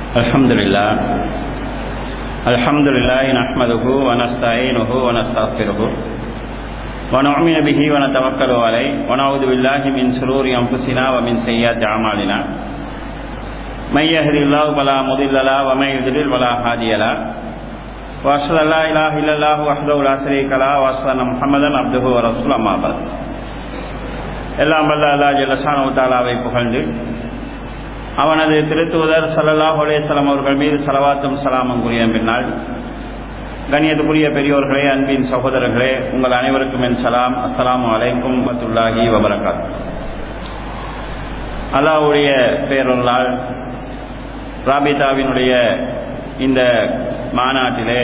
Alhamdulillah nahmaduhu wa nasta'inuhu wa nastaghfiruhu wa nu'minu bihi wa natawakkalu alayhi wa na'udzu billahi min shururi anfusina wa min sayyiati a'malina may yahdihillahu fala mudilla lahu wa may yudlil fala hadiya lahu wa ashhadu an la ilaha illallah wahdahu la sharika lahu wa ashhadu anna Muhammadan abduhu wa rasuluhu amma ba'd. எல்லாம் வல்ல அல்லாஹ் ஜல்ல ஷானஹு தஆலாவை புகழ்ந்து அவனது திருத்தூதர் ஸல்லல்லாஹு அலைஹி வஸல்லம் அவர்கள் மீது ஸலவாத்தும் ஸலாமும் கூறிய பின்னால், கண்ணியத்துக்குரிய பெரியோர்களே, அன்பின் சகோதரர்களே, உங்கள் அனைவருக்கும் என் சலாம். அஸ்ஸலாமு அலைக்கும் வரஹ்மத்துல்லாஹி வபரகாத்துஹு. அல்லாஹ்வுடைய பேரருளால் ராபிதாவினுடைய இந்த மாநாட்டிலே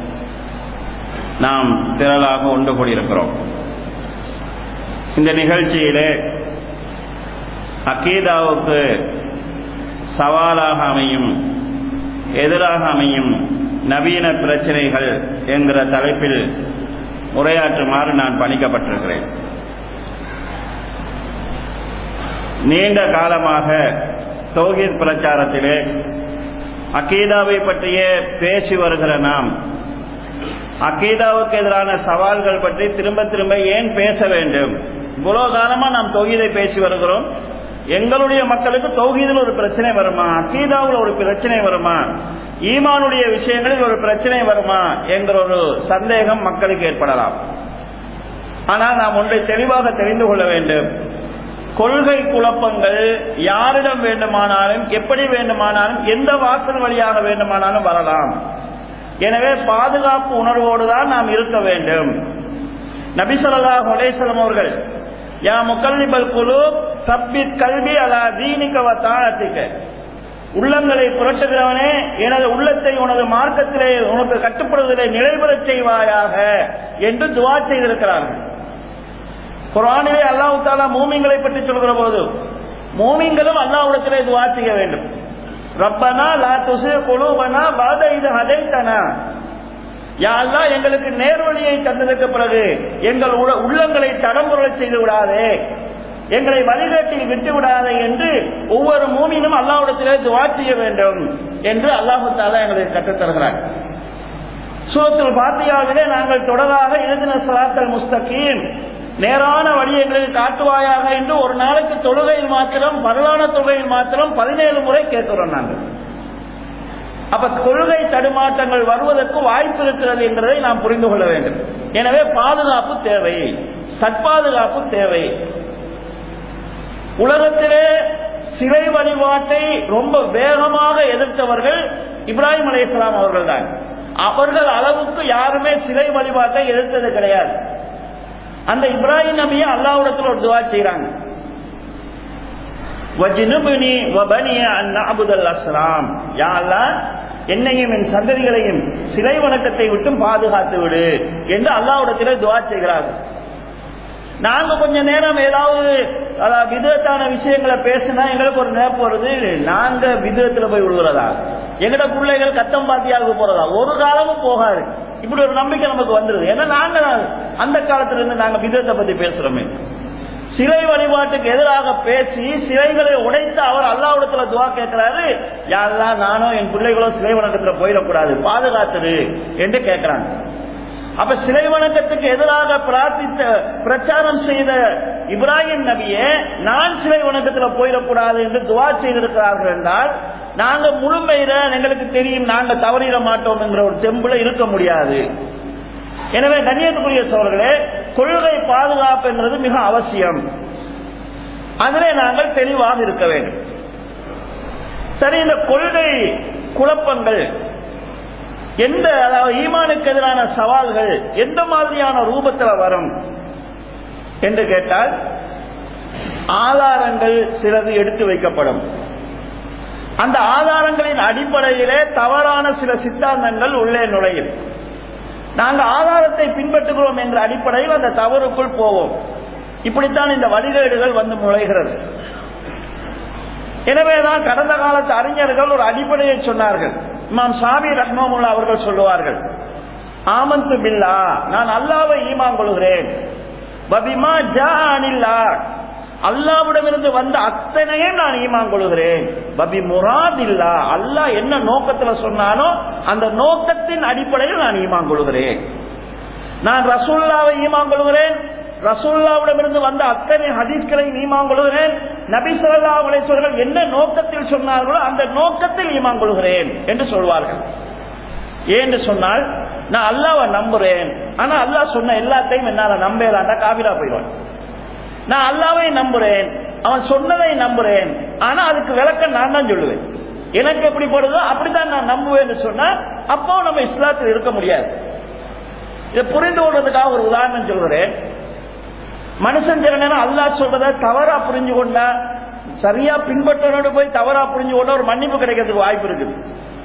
நாம் திரளாக ஒன்று கூடியிருக்கிறோம். இந்த நிகழ்ச்சியிலே அகீதாவுக்கு சவாலாக அமையும், எதிராக அமையும் நவீன பிரச்சனைகள் என்கிற தலைப்பில் உரையாற்றுமாறு நான் பணிக்கப்பட்டிருக்கிறேன். நீண்ட காலமாக தௌஹீத் பிரச்சாரத்திலே அகீதாவை பற்றியே பேசி வருகிற நாம், அகீதாவுக்கு எதிரான சவால்கள் பற்றி திரும்ப திரும்ப ஏன் பேச வேண்டும்? இவ்வளவு காலமா நாம் தௌஹீதை பேசி வருகிறோம். எங்களுடைய மக்களுக்கு தௌஹீதில் ஒரு பிரச்சனை வருமா, அகீதாவில் ஒரு பிரச்சனை வருமா, ஈமானுடைய விஷயங்களில் ஒரு பிரச்சனை வருமா என்கிற ஒரு சந்தேகம் மக்களுக்கு ஏற்படலாம். ஆனால் நாம் ஒன்றை தெளிவாக தெரிந்து கொள்ள வேண்டும். கொள்கை குழப்பங்கள் யாரிடம் வேண்டுமானாலும், எப்படி வேண்டுமானாலும், எந்த வாசல் வழியாக வேண்டுமானாலும் வரலாம். எனவே பாதுகாப்பு உணர்வோடு தான் நாம் இருக்க வேண்டும். நபி ஸல்லல்லாஹு அலைஹி வஸல்லம் அவர்கள், யா முகல்லிபல் குலூப் சப்பித் கல்பி அலா தீனிக வ தாஅத்திக, உள்ளங்களை புரட்டுகிறவனே, எனது உள்ளத்தை உனது மார்க்கத்திலே உனக்கு கட்டுப்படுவதிலே நிலைபெறச் செய்வாயாக என்று துஆ செய்திருக்கிறார்கள். குர்ஆனிலே அல்லாஹ் தஆலா மூமின்களை பற்றி சொல்கிற போது, மூமின்களும் அல்லாஹ்விடத்திலே துஆ செய்ய வேண்டும். ரப்பனா லா துஸிக் குலூபனா பஅத இத் ஹதைதனா, யா அல்லாஹ் எங்களுக்கு நேர்வழியை தந்ததற்கு பிறகு எங்கள் உள்ளங்களை தடம்புரச் செய்து விடாதே, எங்களை வழிகாட்டில் விட்டு விடாதே என்று ஒவ்வொரு மூமினும் அல்லாஹ்விடத்திலே துஆ செய்ய வேண்டும் என்று அல்லாஹ் தஆலா எங்களுக்கு கற்றுத் தருகிறார். சூரத்துல் ஃபாத்திஹாவிலே நாங்கள் தொடராக இஹ்தின ஸிராத்தல் முஸ்தகீம், நேரான வழியை எங்களுக்கு காட்டுவாயாக என்று ஒரு நாளைக்கு தொழுகையில் மாத்திரம், பரலான தொழுகையில் மாத்திரம் 17 முறை கேட்கிறோம் நாங்கள். அப்ப கொள்கை தடுமாற்றங்கள் வருவதற்கு வாய்ப்பு இருக்கிறது என்பதை நாம் புரிந்து கொள்ள வேண்டும். எனவே பாதுகாப்பு தேவை, சட்பாதுகாப்பு தேவை. உலகத்திலே சிலை வழிபாட்டை ரொம்ப வேகமாக எதிர்த்தவர்கள் இப்ராஹிம் அலைஹிஸ்ஸலாம் அவர்கள் தான். அவர்கள் அளவுக்கு யாருமே சிலை வழிபாட்டை எதிர்த்தது கிடையாது. அந்த இப்ராஹிம் நபியை அல்லாஹ்விடத்தில் ஒரு துஆ செய்றாங்க, வஜ்னுப்னி வபனிய அன் நஅபுதல் அஸ்லாம், யா அல்லாஹ் என்னையும் என் சந்ததிகளையும் சிலை வணக்கத்தை விட்டு பாதுகாத்து விடு என்று அல்லாஹ்விடத்திலே துஆ செய்கிறார்கள். நாங்க கொஞ்ச நேரம் ஏதாவது விதத்தான விஷயங்களை பேசினா எங்களுக்கு ஒரு நினைப்பு வருது, நாங்க விதத்துல போய் விடுகிறதா, எங்கட பிள்ளைகள் கத்தம் பாத்தியாவுக்கு போறதா, ஒரு காலமும் போகாது. இப்படி ஒரு நம்பிக்கை நமக்கு வந்துருது. ஏன்னா நாங்க அந்த காலத்துல இருந்து நாங்க விதத்தை பத்தி பேசுறோமே. சிலை வழிபாட்டுக்கு எதிராக பேசி சிலைகளை உடைத்து அவர் அல்லாஹ்விடத்துல துஆ கேட்கிறாரு, யா அல்லாஹ் நானோ என் பிள்ளைகளோ சிலை வணக்கத்துல போயிடக்கூடாது, பாதுகாத்துடு என்று கேட்கிறாங்க. அப்ப சிலை வணக்கத்துக்கு எதிராக பிரார்த்தித்த பிரச்சாரம் செய்த இப்ராஹிம் நபியே நான் சிலை வணக்கத்துல போயிடக்கூடாது என்று துஆ செய்திருக்கிறார்கள் என்றால், நாங்க முழுமையில எங்களுக்கு தெரியும் நாங்க தவறிட மாட்டோம் என்கிற ஒரு தெம்புல இருக்க முடியாது. எனவே கண்ணியத்துக்குரிய சகோதரர்களே, கொள்கை பாதுகாப்பு என்பது மிக அவசியம். அதிலே நாங்கள் தெளிவாக இருக்க வேண்டும். சரி, இந்த கொள்கை குழப்பங்கள் எந்த, அதாவது ஈமானுக்கு எதிரான சவால்கள் எந்த மாதிரியான ரூபத்தில் வரும் என்று கேட்டால், ஆதாரங்கள் சிலது எடுத்து வைக்கப்படும். அந்த ஆதாரங்களின் அடிப்படையிலே தவறான சில சித்தாந்தங்கள் உள்ளே நுழையும். நாங்கள் ஆதாரத்தை பின்பற்றுகிறோம் என்ற அடிப்படையில் அந்த தவறுக்குள் போவோம். இப்படித்தான் இந்த வழிகேடுகள் வந்து நுழைகிறது. எனவேதான் கடந்த காலத்து அறிஞர்கள் ஒரு அடிப்படையை சொன்னார்கள். இமாம் ஷாஃபி ரஹ்மத்துல்லாஹி அவர்கள் சொல்லுவார்கள், ஆமன்து பில்லாஹ், நான் அல்லாஹ்வை ஈமான் கொள்கிறேன், வபிமா ஜாஅனில்லாஹ், அல்லாஹ்விடமிருந்து வந்த அத்தனையும் நான் ஈமான் கொள்கிறேன். பபி முராதில்லா, அல்லாஹ் என்ன நோக்கத்துல சொன்னானோ அந்த நோக்கத்தின் அடிப்படையில் நான் ஈமான் கொள்கிறேன். நான் ரசூலுல்லாஹ்வை ஈமான் கொள்கிறேன், ரசூலுல்லாஹ்விடமிருந்து வந்த அத்தனை ஹதீஸ்களை ஈமான் கொள்கிறேன். நபி ஸல்லல்லாஹு அலைஹி வஸல்லம் என்ன நோக்கத்தில் சொன்னார்களோ அந்த நோக்கத்தில் ஈமான் கொள்கிறேன் என்று சொல்வார்கள். ஏன்னு சொன்னால், நான் அல்லாஹ்வை நம்புறேன், ஆனா அல்லாஹ் சொன்ன எல்லாத்தையும் என்னால நம்பலாண்டா காபிரா போயிடுவான். நான் அல்லாஹ்வை நம்புறேன், அவன் சொன்னதை நம்புறேன், ஆனா அதுக்கு விளக்கம் நான் தான் சொல்லுவேன். எனக்கு எப்படி போடுதோ அப்படித்தான் நான் நம்புவேன்னு சொன்னா அப்போ நம்ம இஸ்லாத்தில் இருக்க முடியாது. இதை புரிந்து கொள்றதுக்காக ஒரு உதாரணம் சொல்றேன். மனுஷன் சில நேரம் அல்லாஹ் சொல்றத தவறா புரிஞ்சு கொண்டா, சரியா பின்பற்றனோடு போய் தவறா புரிஞ்சு கொண்டா ஒரு மன்னிப்பு கிடைக்கிறதுக்கு வாய்ப்பு இருக்குது.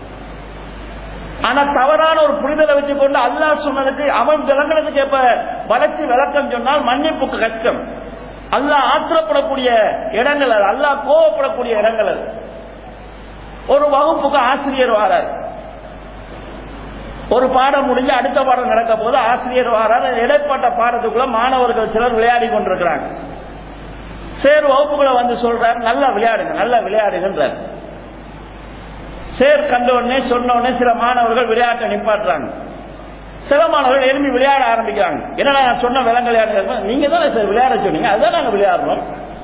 ஆனா தவறான ஒரு புரிதலை வச்சுக்கொண்டு அல்லாஹ் சொன்னதுக்கு அவன் விளங்குறதுக்கு எப்ப வளர்ச்சி விளக்கம் சொன்னால் மன்னிப்புக்கு கஷ்டம். அல்லாஹ் ஆத்திரப்படக்கூடிய இடங்கள் அது, அல்லாஹ் கோவப்படக்கூடிய இடங்கள் அது. ஒரு வகுப்புக்கு ஆசிரியர் வாரார், ஒரு பாடம் முடிஞ்சு அடுத்த பாடம் நடக்க போது ஆசிரியர் வாரார். இடைப்பட்ட பாடத்துக்குள்ள மாணவர்கள் சிலர் விளையாடி கொண்டிருக்கிறாங்க. சேர் வகுப்புகளை வந்து சொல்றாரு, நல்லா விளையாடுங்க நல்லா விளையாடுகின்றார். சேர் கண்ட உடனே சொன்ன உடனே சில மாணவர்கள் விளையாட்டை நிப்பாட்டுறாங்க. சில மாணவர்கள் எழுப்பி விளையாட ஆரம்பிக்கிறாங்க. என்னடா நான் சொன்ன விளையாடுங்க, நீங்க தானே சார் விளையாட சொன்னீங்க, அதுதான் நாங்க விளையாடுறோம்.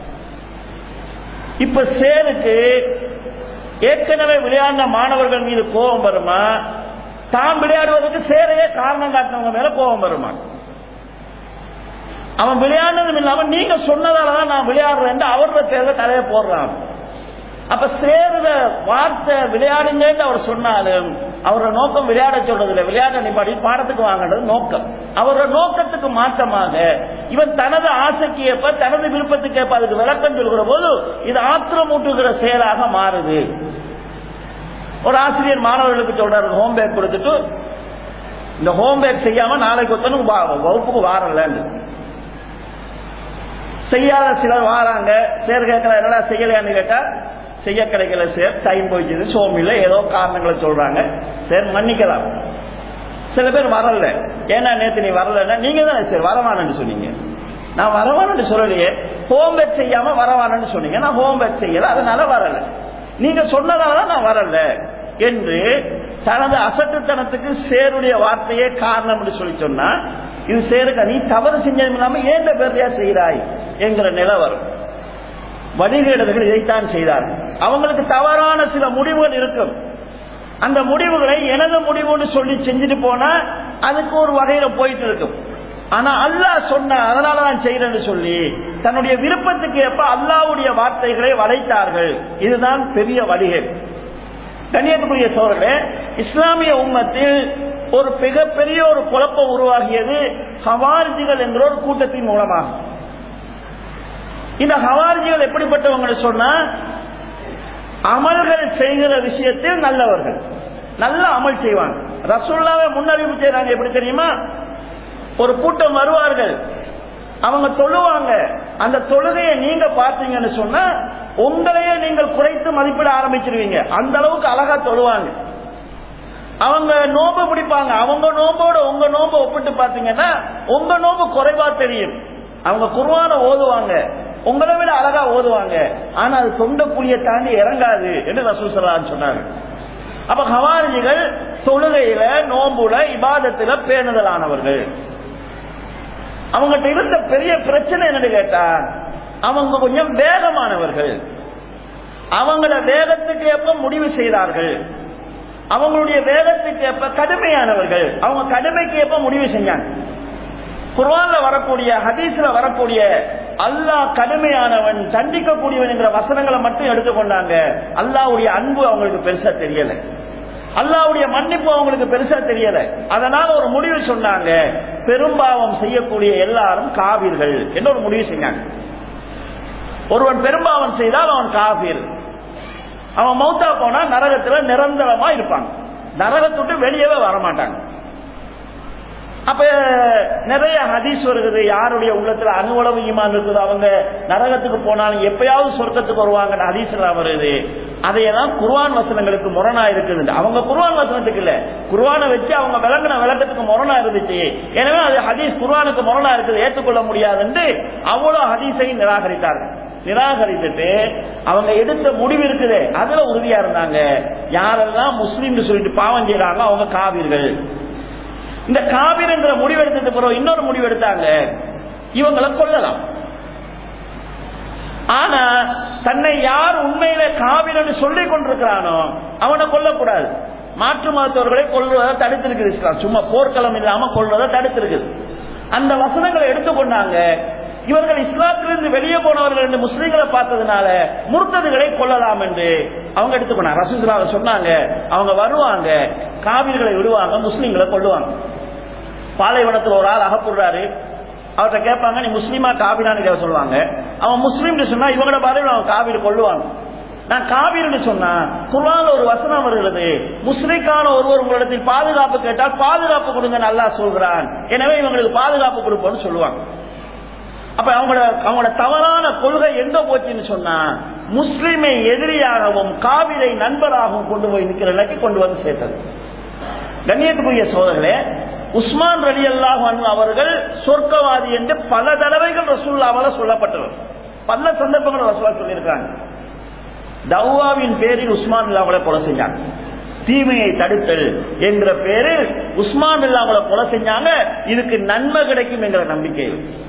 இப்ப சேருக்கு ஏற்கனவே விளையாடின மாணவர்கள் மீது கோபம் வருமா, தான் விளையாடுவதற்கு சேரையே காரணம் காட்டினவங்க மேல கோபம் வருமா? அவன் விளையாடுனதும் இல்லாம நீங்க சொன்னதாலதான் நான் விளையாடுறேன் அவரோட தேர்தலை தலையை போடுறான். அப்ப சேருத வார்த்தை விளையாடுங்க அவர் சொன்னாலும் அவரோட நோக்கம் விளையாட சொல்றது இல்லை, விளையாட நிப்பாடி பாடத்துக்கு வாங்கறது நோக்கம். அவரோட நோக்கத்துக்கு மாற்றமாக இவன் தனது ஆசைக்கு ஏற்ப தனது விருப்பத்துக்கு ஏற்ப அதுக்கு விளக்கம் சொல்கிற போது இது ஆத்திரமூட்டுகிற செயலாக மாறுது. ஒரு ஆசிரியர் மாணவர்களுக்கு சொல்றாரு, ஹோம்ஒர்க் கொடுத்துட்டு இந்த ஹோம்ஒர்க் செய்யாம நாளைக்கு ஒருத்தனுக்கு வகுப்புக்கு வாரல செய்யாத சிலர் வாராங்க. சேர் கேட்கல, என்னடா செய்யலையான்னு கேட்டா செய்ய கிடைக்கல சார், டைம் போயிடுச்சு, சோமில்ல, ஏதோ காரணங்களை சொல்றாங்க. சார் மன்னிக்கலாம். சில பேர் வரல, ஏன்னா நேற்று நீ வரலன்னா நீங்க தான் சார் வரவானு சொன்னீங்க. நான் வரவானு சொல்லலையே, ஹோம்ஒர்க் செய்யாம வரவானு சொன்னீங்க, நான் ஹோம்ஒர்க் செய்யல அதனால வரல, நீங்க சொன்னதாலதான் நான் வரல என்று தனது அசட்டுத்தனத்துக்கு சேருடைய வார்த்தையே காரணம் என்று சொல்லி சொன்னா, இது சேருக்க நீ தவறு செஞ்சது இல்லாம ஏன் பேரையா செய்கிறாய் என்கிற நிலை வரும். வழிகேடர்கள் இதைத்தான் செய்தார்கள். அவங்களுக்கு தவறான சில முடிவுகள் இருக்கும். அந்த முடிவுகளை எனது முடிவுன்னு சொல்லி செஞ்சுட்டு போனா அதுக்கு ஒரு வகையில போயிட்டு இருக்கும். ஆனா அல்லாஹ் சொன்ன அதனால நான் செய்யறேன்னு சொல்லி தன்னுடைய விருப்பத்துக்கு ஏற்ப அல்லாஹ்வுடைய வார்த்தைகளை வளைத்தார்கள். இதுதான் பெரிய வழிகேடு. கண்ணியத்துக்குரிய சோழர்களே, இஸ்லாமிய உம்மத்தில் ஒரு மிகப்பெரிய ஒரு குழப்பம் உருவாகியது ஹவாரிஜிகள் என்ற ஒரு கூட்டத்தின் மூலமாக. இந்த ஹவாரிஜிகள் எப்படிப்பட்டவங்க சொன்னா, அமல்கள் செய்கிற விஷயத்தில் நல்லவர்கள், நல்ல அமல் செய்வாங்க. ரசூலுல்லாஹ்வை முன்னறிவிப்பு செய்றாங்க. எப்படி தெரியுமா? ஒரு கூட்டம் வருவார்கள், அவங்க தொழுவாங்க. அந்த தொழுகையை நீங்க பார்த்தீங்கன்னு சொன்னா உங்களையே நீங்கள் குறைத்து மதிப்பிட ஆரம்பிச்சிருவீங்க. அந்த அளவுக்கு அழகா தொழுவாங்க. அவங்க நோம்பு பிடிப்பாங்க. அவங்க நோம்போட உங்க நோம்பு ஒப்பிட்டு பாத்தீங்கன்னா உங்க நோம்பு குறைவா தெரியும். அவங்க குர்ஆனை ஓதுவாங்க, உங்களை விட அழகா ஓதுவாங்க. ஆனா அது சொந்த புளியை தாண்டி இறங்காது என்று ரசூல் ஸல்லல்லாஹு அலைஹி வஸல்லம் சொன்னாங்க. அப்ப ஹவாரிஜிகள் தொழுகையில நோம்புல இபாதத்துல பேணுதலானவர்கள். அவங்ககிட்ட இருந்த பெரிய பிரச்சனை என்னன்னு கேட்டா, அவங்க கொஞ்சம் வேகமானவர்கள். அவங்கள வேகத்துக்கு ஏற்ப முடிவு செய்தார்கள். அவங்களுடைய வேகத்துக்கு ஏற்ப கடுமையானவர்கள். அவங்க கடுமைக்கு ஏற்ப முடிவு செஞ்சாங்க. குர்ஆன்ல வரக்கூடிய ஹதீஸ்ல வரக்கூடிய அல்லாஹ் கடுமையானவன் தண்டிக்கக்கூடியவன் என்கிற வசனங்களை மட்டும் எடுத்துக்கொண்டாங்க. அல்லாஹ்வுடைய அன்பு அவங்களுக்கு பெருசா தெரியல, அல்லாஹ்வுடைய மன்னிப்பு அவங்களுக்கு பெருசா தெரியல. அதனால ஒரு முடிவு சொன்னாங்க, பெரும்பாவம் செய்யக்கூடிய எல்லாரும் காபீர்கள் என்று ஒரு முடிவு செஞ்சாங்க. ஒருவன் பெரும்பாவம் செய்தால் அவன் காபீர். அவன் மௌத்தா போனா நரகத்துல நிரந்தரமா இருப்பாங்க, நரகத்துட்டு வெளியவே வரமாட்டாங்க. அப்ப நிறைய ஹதீஸ் வருகிறது, யாருடைய உள்ளத்துல அணுவளவு ஈமான் இருக்குது அவங்க நரகத்துக்கு போனாலும் எப்பயாவது சொர்க்கத்துக்கு வருவாங்க ஹதீஸ் எல்லாம் வருது. அதையெல்லாம் குர்ஆன் வசனங்களுக்கு முரணா இருக்குது. அவங்க குர்ஆன் வசனத்துக்கு இல்ல, குர்ஆனை வச்சு அவங்க விளங்கின விளக்கத்துக்கு முரணா இருந்துச்சு. எனவே அது ஹதீஸ் குர்ஆனுக்கு முரணா இருக்குது, ஏற்றுக்கொள்ள முடியாது என்று அவ்வளவு ஹதீஸை நிராகரித்தார்கள். நிராகரித்துட்டு அவங்க எடுத்த முடிவு இருக்குது அதுல உறுதியா இருந்தாங்க. யாரெல்லாம் முஸ்லீம் சொல்லிட்டு பாவம் செய்யறாங்க அவங்க காவிர்கள். இந்த காவிர் என்ற முடிவெடுத்தது பிறகு இன்னொரு முடிவு எடுத்தாங்க, இவங்களை கொல்லலாம். ஆனா தன்னை யார் உண்மையில காவிர் என்று சொல்லிக் கொண்டிருக்கிறானோ அவனை கொல்லக்கூடாது. மாற்று மதத்தவர்களை கொல்வதை தடுத்திருக்குது இஸ்லாம். சும்மா போர்க்களம் இல்லாம கொல்வதை தடுத்திருக்குது. அந்த வசனங்களை எடுத்துக்கொண்டாங்க. இவர்கள் இஸ்லாத்திலிருந்து வெளியே போனவர்கள் என்று முஸ்லீம்களை பார்த்ததுனால முர்த்ததுகளை கொல்லலாம் என்று அவங்க எடுத்துக்கொண்டாங்க. ரசூலுல்லாஹ் சொன்னாங்க, அவங்க வருவாங்க, காவிர்களை விடுவாங்க, முஸ்லீம்களை கொல்லுவாங்க. பாலைவனத்தில் ஒரு ஆள் அகப்படுறாரு, அவர்கிட்ட கேட்பாங்க நீ முஸ்லீமா காவிரான்னு கேட்க சொல்லுவாங்க. அவன் முஸ்லீம் சொன்னா இவங்களோட பாதையில் அவன் காவிர் கொள்ளுவாங்க. நான் காவிர்னு சொன்னா குர்ஆன்ல ஒரு வசனம் வருகிறது, முஸ்லிக்கான ஒருவர் உங்களிடத்தில் பாதுகாப்பு கேட்டால் பாதுகாப்பு கொடுங்க அல்லாஹ் சொல்கிறான், எனவே இவங்களுக்கு பாதுகாப்பு கொடுப்போம்னு சொல்லுவாங்க. அப்ப அவங்களோட தவறான கொள்கை எங்க போச்சுன்னு சொன்னா முஸ்லிமை எதிரியாகவும் காவிரை நண்பராகவும் கொண்டு போய் நிற்கிற நிலைக்கு கொண்டு வந்து சேர்த்தது. கண்ணியத்துக்குரிய சோதரர்களே, உஸ்மான் ரலியல்லாஹு அன்ஹு அவர்கள் சொர்க்கவாதி என்று பல தடவைகள் ரசூலுல்லாஹ்வால சொல்லப்பட்டவர். பல சந்தர்ப்பங்கள் ரசூலுல்லாஹ் சொல்லியிருக்காங்க. தவ்வாவின் பேரில் உஸ்மான் அவங்களை கொலை செஞ்சாங்க. தீமையை தடுத்தல் என்ற பேரில் உஸ்மான் அவங்களை கொலை செஞ்சாங்க. இதுக்கு நன்மை கிடைக்கும் என்கிற நம்பிக்கை.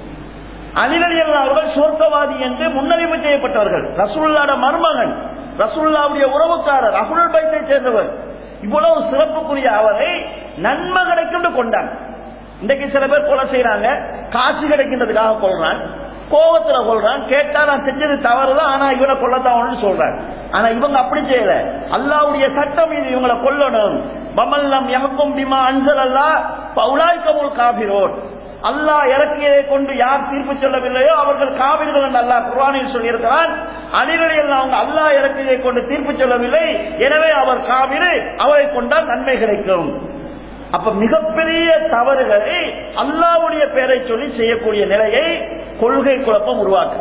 அலி ரலியல்லாஹு அவர்கள் சொர்க்கவாதி என்று முன்னறிவு செய்யப்பட்டவர்கள். ரசூலுல்லாஹ்வுடைய மருமகன், ரசூலுல்லாஹ்வுடைய உறவுக்காரர், அஹ்லுல் பைத்தை சேர்ந்தவர். இவ்வளவு சிறப்புக்குரிய அவரை நன்மை கிடைக்கும் கொண்டாங்க. இன்றைக்கு சில பேர் கொலை செய்யறாங்க, காசு கிடைக்கின்றதுக்காக கொள்றான், கோபத்துல கொள்றான், கேட்டா நான் செஞ்சது தவறுதான் ஆனா இவனை கொல்லத்தான் சொல்றாங்க. ஆனா இவங்க அப்படி செய்யல. அல்லாஹ்வுடைய சட்டம் இது, இவங்களை கொல்லணும். வமல்லம் யஹ்கும் பிமா அன்ஸலல்லாஹ் ஃபஉலாயிகல் காஃபிரூன். அல்லாஹ் இறக்கியதை கொண்டு யார் தீர்ப்பு சொல்லவில்லையோ அவர்கள் காவிர்கள் என்று அல்லாஹ் குர்ஆனில் சொல்லியிருக்கிறான். அலி ரலியல்லாஹு அன்ஹு அல்லாஹ் இறக்கியதை கொண்டு தீர்ப்பு சொல்லவில்லை, எனவே அவர் காவிர், அவரை கொண்டால் நன்மை கிடைக்கும். அப்ப மிகப்பெரிய தவறுகளை அல்லாஹ்வுடைய பெயரை சொல்லி செய்யக்கூடிய நிலையை கொள்கை குழப்பம் உருவாக்கு.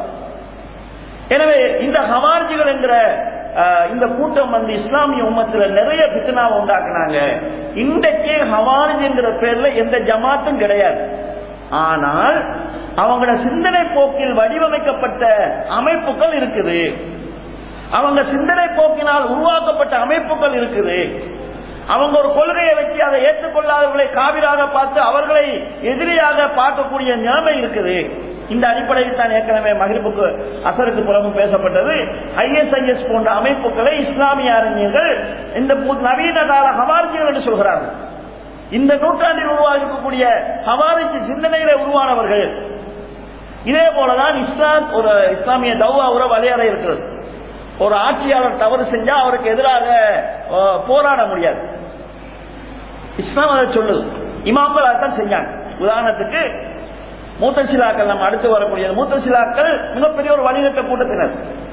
எனவே இந்த ஹவாரிஜிகள் என்கிற இந்த கூட்டம் வந்து இஸ்லாமிய உம்மத்தில் நிறைய பித்னாவை உண்டாக்குனாங்க. இன்றைக்கு ஹவாரிஜ் என்கிற பேர்ல எந்த ஜமாத்தும் கிடையாது. ஆனால் அவங்களோட சிந்தனை போக்கில் வடிவமைக்கப்பட்ட அமைப்புகள் இருக்குது, அவங்க சிந்தனை போக்கினால் உருவாக்கப்பட்ட அமைப்புகள் இருக்குது. அவங்க ஒரு கொள்கையை வச்சு அதை ஏற்றுக்கொள்ளாதவர்களை காவிராக பார்த்து அவர்களை எதிரியாக பார்க்கக்கூடிய நிலைமை இருக்குது. இந்த அடிப்படையில் தான் ஏற்கனவே மக்ரிபுக்கு அசருக்கு புறமும் பேசப்பட்டது. ஐஎஸ்ஐஎஸ் போன்ற அமைப்புகளை இஸ்லாமிய அறிஞர்கள் இந்த நவீன கால ஹவாரிஜிகள் என்று சொல்கிறார்கள். இந்த நூற்றாண்டில் உருவாக்கக்கூடிய ஹவாரிஜ் சிந்தனையில உருவானவர்கள். இதே போலதான் இஸ்லாம் ஒரு இஸ்லாமிய தௌவா உறவு வரையறை இருக்கிறது. ஒரு ஆட்சியாளர் தவறு செஞ்சா அவருக்கு எதிராக போராட முடியாது. இஸ்லாம் அதை சொல்லுது. இமாம்கள் அதான் செஞ்சாங்க. உதாரணத்துக்கு மூத்தசிலாக்கள், நம்ம அடுத்து வரக்கூடிய மூத்தசிலாக்கள் மிகப்பெரிய ஒரு வழிநட்ட கூட்டத்தினர்.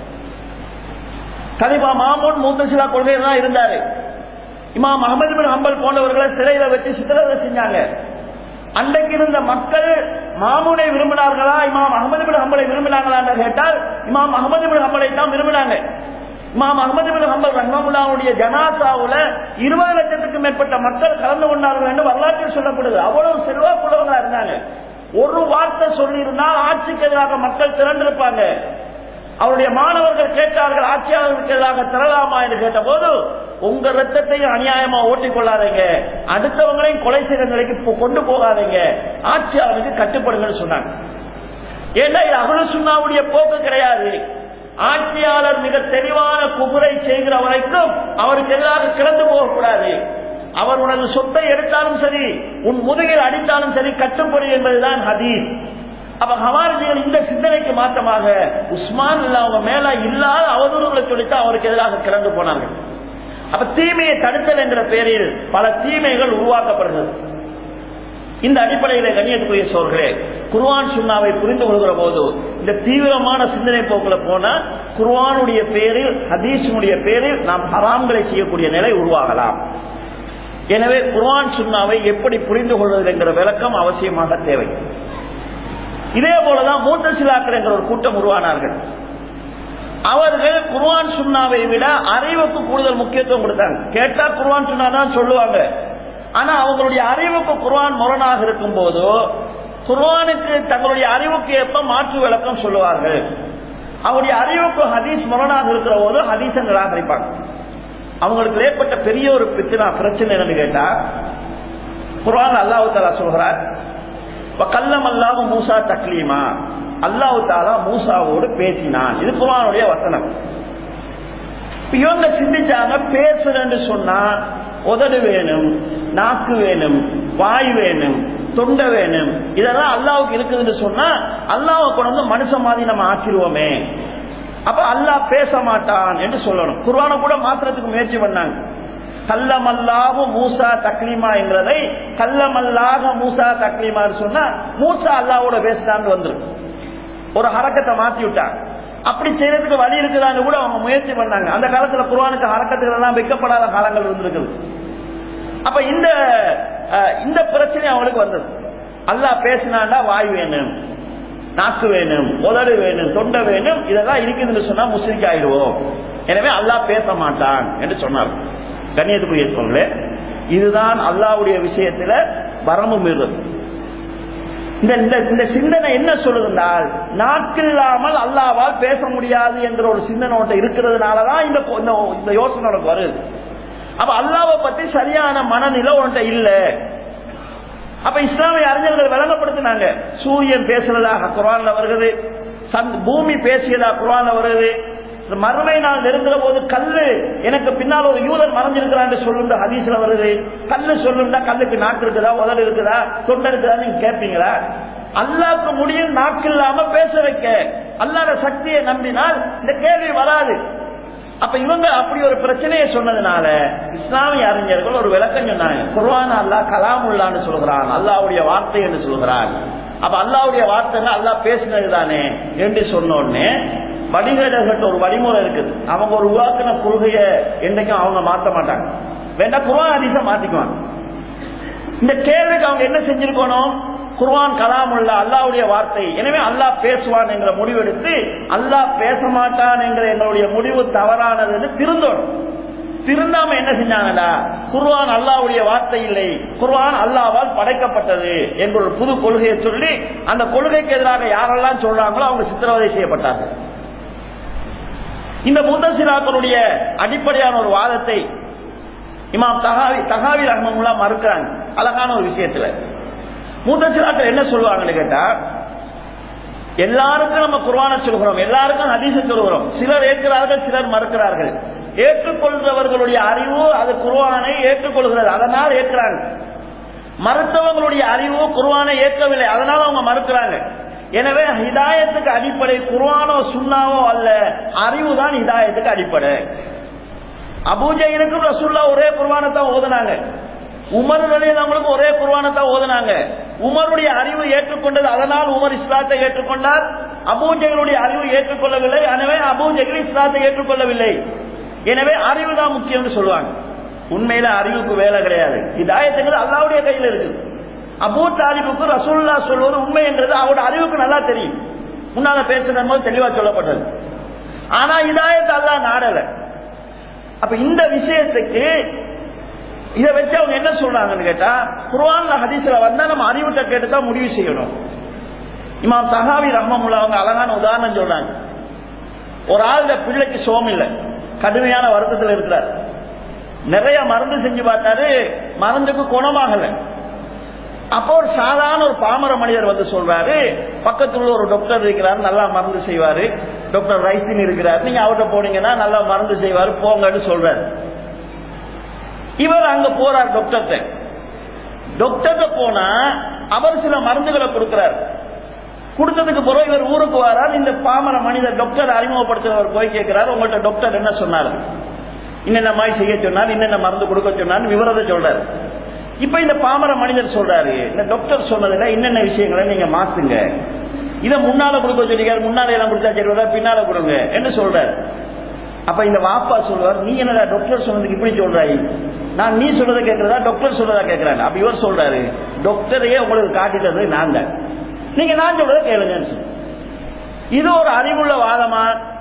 கலிஃபா மாமூன் மூத்தசிலா கொள்கையில் தான் இருந்தாரு. இமாம் அஹ்மது பின் ஹம்பல் போன்றவர்களை சிறையில வச்சு சித்திரவதை செஞ்சாங்க. அன்றைக்கு இருந்த மக்கள் மாமூனை விரும்பினார்களா இமாம் அஹ்மது பின் ஹம்பலை விரும்பினாங்களா என்று கேட்டால் இமாம் அஹ்மது பின் ஹம்பலை தான் விரும்பினாங்க. இமாம் அஹ்மது பின் ஹம்பல் ரஹ்மத்துல்லாஹுடைய ஜனாசாவுல 20 லட்சத்துக்கும் மேற்பட்ட மக்கள் கலந்து கொண்டார்கள் என்று வரலாற்றில் சொல்லப்படுது. அவ்வளவு செல்வாக்குள்ளவங்களா இருந்தாங்க. ஒரு வார்த்தை சொல்லியிருந்தால் ஆட்சிக்கு எதிராக மக்கள் திரண்டிருப்பாங்க. அவருடைய மாணவர்கள் கேட்டார்கள், ஆட்சியாளர்களுக்கு எதிராக திரளாமா என்று கேட்ட போது, உங்க ரத்தத்தையும் அநியாயமா ஓட்டிக் கொள்ளாதீங்க, அடுத்தவங்களையும் கொலை செய்கிற நிலைக்கு கொண்டு போகாதீங்க, ஆட்சியாளருக்கு கட்டுப்படுங்கன்னு சொன்னாங்க. ஏன்னா இது அஹ்லுஸ் சுன்னாவுடைய போக்கு கிடையாது. ஆட்சியாளர் மிக தெளிவான குஃப்ரை செய்கிற வரைக்கும் அவருக்கு எதிராக கிளந்து போகக்கூடாது. அவர் உனது சொத்தை எடுத்தாலும் சரி, உன் முதுகில் அடித்தாலும் சரி, கட்டுப்படு என்பதுதான் ஹதீஸ். அப்ப ஹவாரிஜிகள் இந்த சிந்தனைக்கு மாற்றமாக உஸ்மான் அவங்க மேல இல்லாத அவதூறுகளை சொல்லித்தான் அவருக்கு எதிராக கிளந்து போனார்கள். அப்ப தீமையை தடுத்தல் என்ற பெயரில் பல தீமைகள் உருவாக்கப்படுகிறது. இந்த அடிப்படையில் கண்ணியத்துக்குரிய சோர்களே, குர்ஆன் சுன்னாவை புரிந்து கொள்கிற போது இந்த தீவிரமான சிந்தனை போக்குல போனா குர்ஆனுடைய பேரில் ஹதீஸுடைய பேரில் நாம் ஹராம்களை செய்யக்கூடிய நிலை உருவாகலாம். எனவே குர்ஆன் சுன்னாவை எப்படி புரிந்து கொள்வது என்கிற விளக்கம் அவசியமாக தேவை. இதே போலதான் மூத்தசிலாக்கள் என்ற ஒரு கூட்டம் உருவானார்கள். அவர்கள் குர்ஆன் சுன்னாவை விட அறிவுக்கு கூடுதல் முக்கியத்துவம் கொடுத்தாங்க. கேட்டா குர்ஆன் சுன்னா தான் சொல்லுவாங்க. ஆனா அவங்களுடைய அறிவுக்கு குர்ஆன் முரணாக இருக்கும் போது குர்ஆனுக்கு தங்களுடைய அறிவுக்கு ஏற்ப மாற்று விளக்கம் சொல்லுவார்கள். அவருடைய அறிவுக்கு ஹதீஸ் முரணாக இருக்கிற போது ஹதீஸை நிராகரிப்பாங்க. அவங்களுக்கு ஏற்பட்ட பெரிய ஒரு பிரச்சனை என்னன்னு கேட்டா, குர்ஆன் அல்லாஹ் தஆலா சொல்றார், வகல்லம் அல்லாஹ் மூசா தக்லீமா, அல்லாஹ் தஆலா மூசாவோடு பேசினான். இது குர்ஆனுடைய வசனம். இவங்க சிந்திச்சாங்க, பேசுறேன்னு சொன்னா உதடு வேணும், நாக்கு வேணும், வாய் வேணும், தொண்டை வேணும், இதெல்லாம் அல்லாஹ்வுக்கு இருக்குதுன்னு சொன்னா அல்லாஹ்வை கொண்டு மனுஷன் மாதிரி நம்ம ஆக்கிடுவோமே, அப்ப அல்லாஹ் பேச மாட்டான் என்று சொல்லணும். குர்ஆனை கூட மாத்திரத்துக்கு முயற்சி பண்ணாங்க. கல்லமல்லாஹு மூசா தக்லீமா என்கிறதை கல்லமல்லாஹ மூசா தக்லீமா சொன்னா மூசா அல்லாஹ்வோட பேசினான்னு வந்துரும். ஒரு ஹரக்கத்தை மாத்தி விட்டாங்க. அப்படி செய்யறதுக்கு வழி இருக்குதான்னு கூட அவங்க முயற்சி பண்ணாங்க. அந்த காலத்துல குர்ஆனுக்கு ஹரக்கத்துகள் எல்லாம் வைக்கப்படாத காலங்கள் இருந்திருக்குது. அப்ப இந்த பிரச்சனை அவங்களுக்கு வந்தது. அல்லாஹ் பேசினாண்டா வாய் வேணும், நாக்கு வேணும், உதடு வேணும், தொண்டை வேணும், இதெல்லாம் இருக்குதுன்னு சொன்னா முஸ்லிக் ஆயிடுவோம். எனவே அல்லாஹ் பேச மாட்டான் என்று சொன்னார். கண்ணியத்துக்குரிய சொல்ல, இதுதான் அல்லாஹ்வுடைய விஷயத்துல வரம்பு மீறுறது. இந்த சிந்தனை என்ன சொல்லுதுன்றால், நாக்கில்லாமல் அல்லாஹ்வால் பேச முடியாது என்ற ஒரு சிந்தனை இருக்கிறதுனாலதான் இந்த யோசனை உனக்கு வருது. அப்ப அல்லாஹ்வை பத்தி சரியான மனநிலை உன்கிட்ட இல்ல. அப்ப இஸ்லாமிய அறிஞர்கள் விளங்கப்படுத்தினாங்க, சூரியன் பேசுறதாக குர்ஆன்ல வருகிறது, பூமி பேசியதா குர்ஆன்ல வருகிறது, மறுமை நாள் நெருங்குற போது கல்லு எனக்கு பின்னால் ஒரு யூதன் மறைஞ்சிருக்கிறான் சொல்லுங்க ஹதீஸ்ல வருது. கல்லு சொல்லுண்டா கல்லுக்கு நாக்கு இருக்குதா, உதடு இருக்குதா, தொண்டை இருக்குதா நீங்க கேட்பீங்களா? அல்லாஹ்க்கு முடியும் நாக்கு இல்லாம பேச வைக்க. அல்லாஹ்வுடைய சக்தியை நம்பினால் இந்த கேள்வி வராது. அப்ப இவங்க அப்படி ஒரு பிரச்சனையை சொன்னதுனால இஸ்லாமிய அறிஞர்கள் ஒரு விளக்கம் சொன்னாங்க. குர்ஆன் அல்லாஹ் கலாமுல்லான்னு சொல்கிறான், அல்லாஹ்வுடைய வார்த்தை என்று சொல்கிறான். அப்ப அல்லாஹ்வுடைய வார்த்தை அல்லாஹ் பேசினது தானே என்று சொன்னோடனே வழிகேடர்கிட்ட ஒரு வழிமுறை இருக்குது. அவங்க ஒரு உருவாக்கின கொள்கையை என்றைக்கும் அவங்க மாற்ற மாட்டாங்க. வேண்டா குர்ஆன் ஹதீஸை மாத்திக்குவாங்க. இந்த கேள்விக்கு அவங்க என்ன செஞ்சிருக்கணும், குர்ஆன் கலாமுல்லா அல்லாஹ்வுடைய வார்த்தை, எனவே அல்லாஹ் பேசுவான் என்கிற முடிவெடுத்து அல்லாஹ் பேச மாட்டான் என்கிற எங்களுடைய முடிவு தவறானதுன்னு திருந்தோம். திருந்தாம என்ன செஞ்சாங்கடா, குர்ஆன் அல்லாஹ்வுடைய வார்த்தை இல்லை, குர்ஆன் அல்லாஹ்வால் படைக்கப்பட்டது என்ற ஒரு புது கொள்கையை சொல்லி அந்த கொள்கைக்கு எதிராக யாரெல்லாம் சொல்றாங்களோ அவங்க சித்திரவதை செய்யப்பட்டார்கள். இந்த முத்தசிலாக்களுடைய அடிப்படையான ஒரு வாதத்தை இமாம் தஹாவி ரஹ்மத்துல்லாஹ் மறுக்கிறாங்க. அழகான ஒரு விஷயத்துல முத்தசிலாக்கள் என்ன சொல்லுவாங்கன்னு கேட்டா, எல்லாருக்கும் நம்ம குர்ஆனை சொல்கிறோம், எல்லாருக்கும் ஹதீஸை சொல்கிறோம், சிலர் ஏற்கிறார்கள், சிலர் மறுக்கிறார்கள். ஏற்றுக்கொள்றவர்களுடைய அறிவு அது குர்ஆனை ஏற்றுக்கொள்கிறது, அதனால் ஏற்கிறாங்க. மறுத்தவங்களுடைய அறிவு குர்ஆனை ஏற்கவில்லை, அதனால அவங்க மறுக்கிறாங்க. எனவே ஹிதாயத்துக்கு அடிப்படை குர்ஆனோ சுன்னாவோ அல்ல, அறிவுதான் ஹிதாயத்துக்கு அடிப்படை. அபூஜஹலுக்கும் ரசூலுல்லாஹ் ஒரே குர்ஆனை தான் ஓதுனாங்க, உமர் ரலியல்லாஹு ஒரே குர்ஆனை தான் ஓதுனாங்க. உமருடைய அறிவு ஏற்றுக்கொண்டது, அதனால் உமர் இஸ்லாத்தை ஏற்றுக்கொண்டார். அபூஜஹலுடைய அறிவு ஏற்றுக்கொள்ளவில்லை, எனவே அபூஜஹல் இஸ்லாத்தை ஏற்றுக்கொள்ளவில்லை. எனவே அறிவு தான் முக்கியம் சொல்லுவாங்க. உண்மையில அறிவுக்கு வேலை கிடையாது, ஹிதாயத்துக்கு அல்லாஹ்வுடைய கையில் இருக்குது. அபூ தாலிபுக்கு ரசூலுல்லாஹ் சொல்வது உண்மை என்றது அவருடைய அறிவுக்கு நல்லா தெரியும், முன்னால பேசுற போது தெளிவா சொல்லப்பட்டது. ஆனா ஹிதாயத் அல்லாஹ் நாடல. அப்ப இந்த விஷயத்துக்கு இதை வச்சு அவங்க என்ன சொல்றாங்கன்னு கேட்டா, குர்ஆன்ல ஹதீஸ்ல வந்தா நம்ம அறிவுட்ட கேட்டுதான் முடிவு செய்யணும். இமாம் தஹாவி ரஹ்மத்துல்லாஹ் அவங்க அழகான உதாரணம் சொல்றாங்க. ஒரு ஆளுடைய பிள்ளைக்கு சோம் இல்லை, கடுமையான வருத்தத்தில் இருக்கிறார், நிறைய மருந்து செஞ்சு பார்த்தாரு, மருந்துக்கு குணமாகல. அப்போ ஒரு சாதாரண ஒரு பாமர மனிதர் வந்து சொல்றாரு, பக்கத்துல ஒரு டாக்டர் இருக்கிறாரு, நல்லா மருந்து செய்வாரு, டாக்டர் ரைசின் இருக்கிறாரு, நீங்க அவர்கிட்ட போனீங்கன்னா நல்லா மருந்து செய்வாரு, போங்கன்னு சொல்றாரு. இவர் அங்க போறார் டாக்டர்கிட்ட போனா அவர் சில மருந்துகளை கொடுக்கிறார். கொடுத்ததுக்கு பிறகு இவர் ஊருக்கு வரார். இந்த பாமர மனிதர் டாக்டர் அறிமுகப்படுத்துறவர் போய் கேட்கிறார், உங்கள்கிட்ட டாக்டர் என்ன சொன்னாரு, இன்னென்ன மாதிரி செய்ய சொன்னார், இன்னென்ன மருந்து கொடுக்க சொன்னார், விவரத்தை சொல்றாரு. இப்ப இந்த பாமர மனிதர் சொல்றாரு, இந்த டாக்டர் சொன்னதுல என்னென்ன விஷயங்களை நீங்க மாத்துங்க, இதை முன்னால கொடுக்க சொல்லிக்காரு, முன்னால எல்லாம் கொடுத்தா சரி, பின்னால கொடுங்க என்று சொல்றாரு. அப்ப இந்த வாப்பா சொல்றாரு, நீ என்னடா டாக்டர் சொன்னதுக்கு இப்படி சொல்றாய், நான் நீ சொல்றதை கேட்கறதா டாக்டர் சொல்றதா கேட்கிறாங்க. அப்ப இவர் சொல்றாரு, டாக்டரையே உங்களுக்கு காட்டிட்டது நான் தான், நீங்க நான் சொல்றதை கேளுங்க. இது ஒரு அறிவுள்ள வாதமா?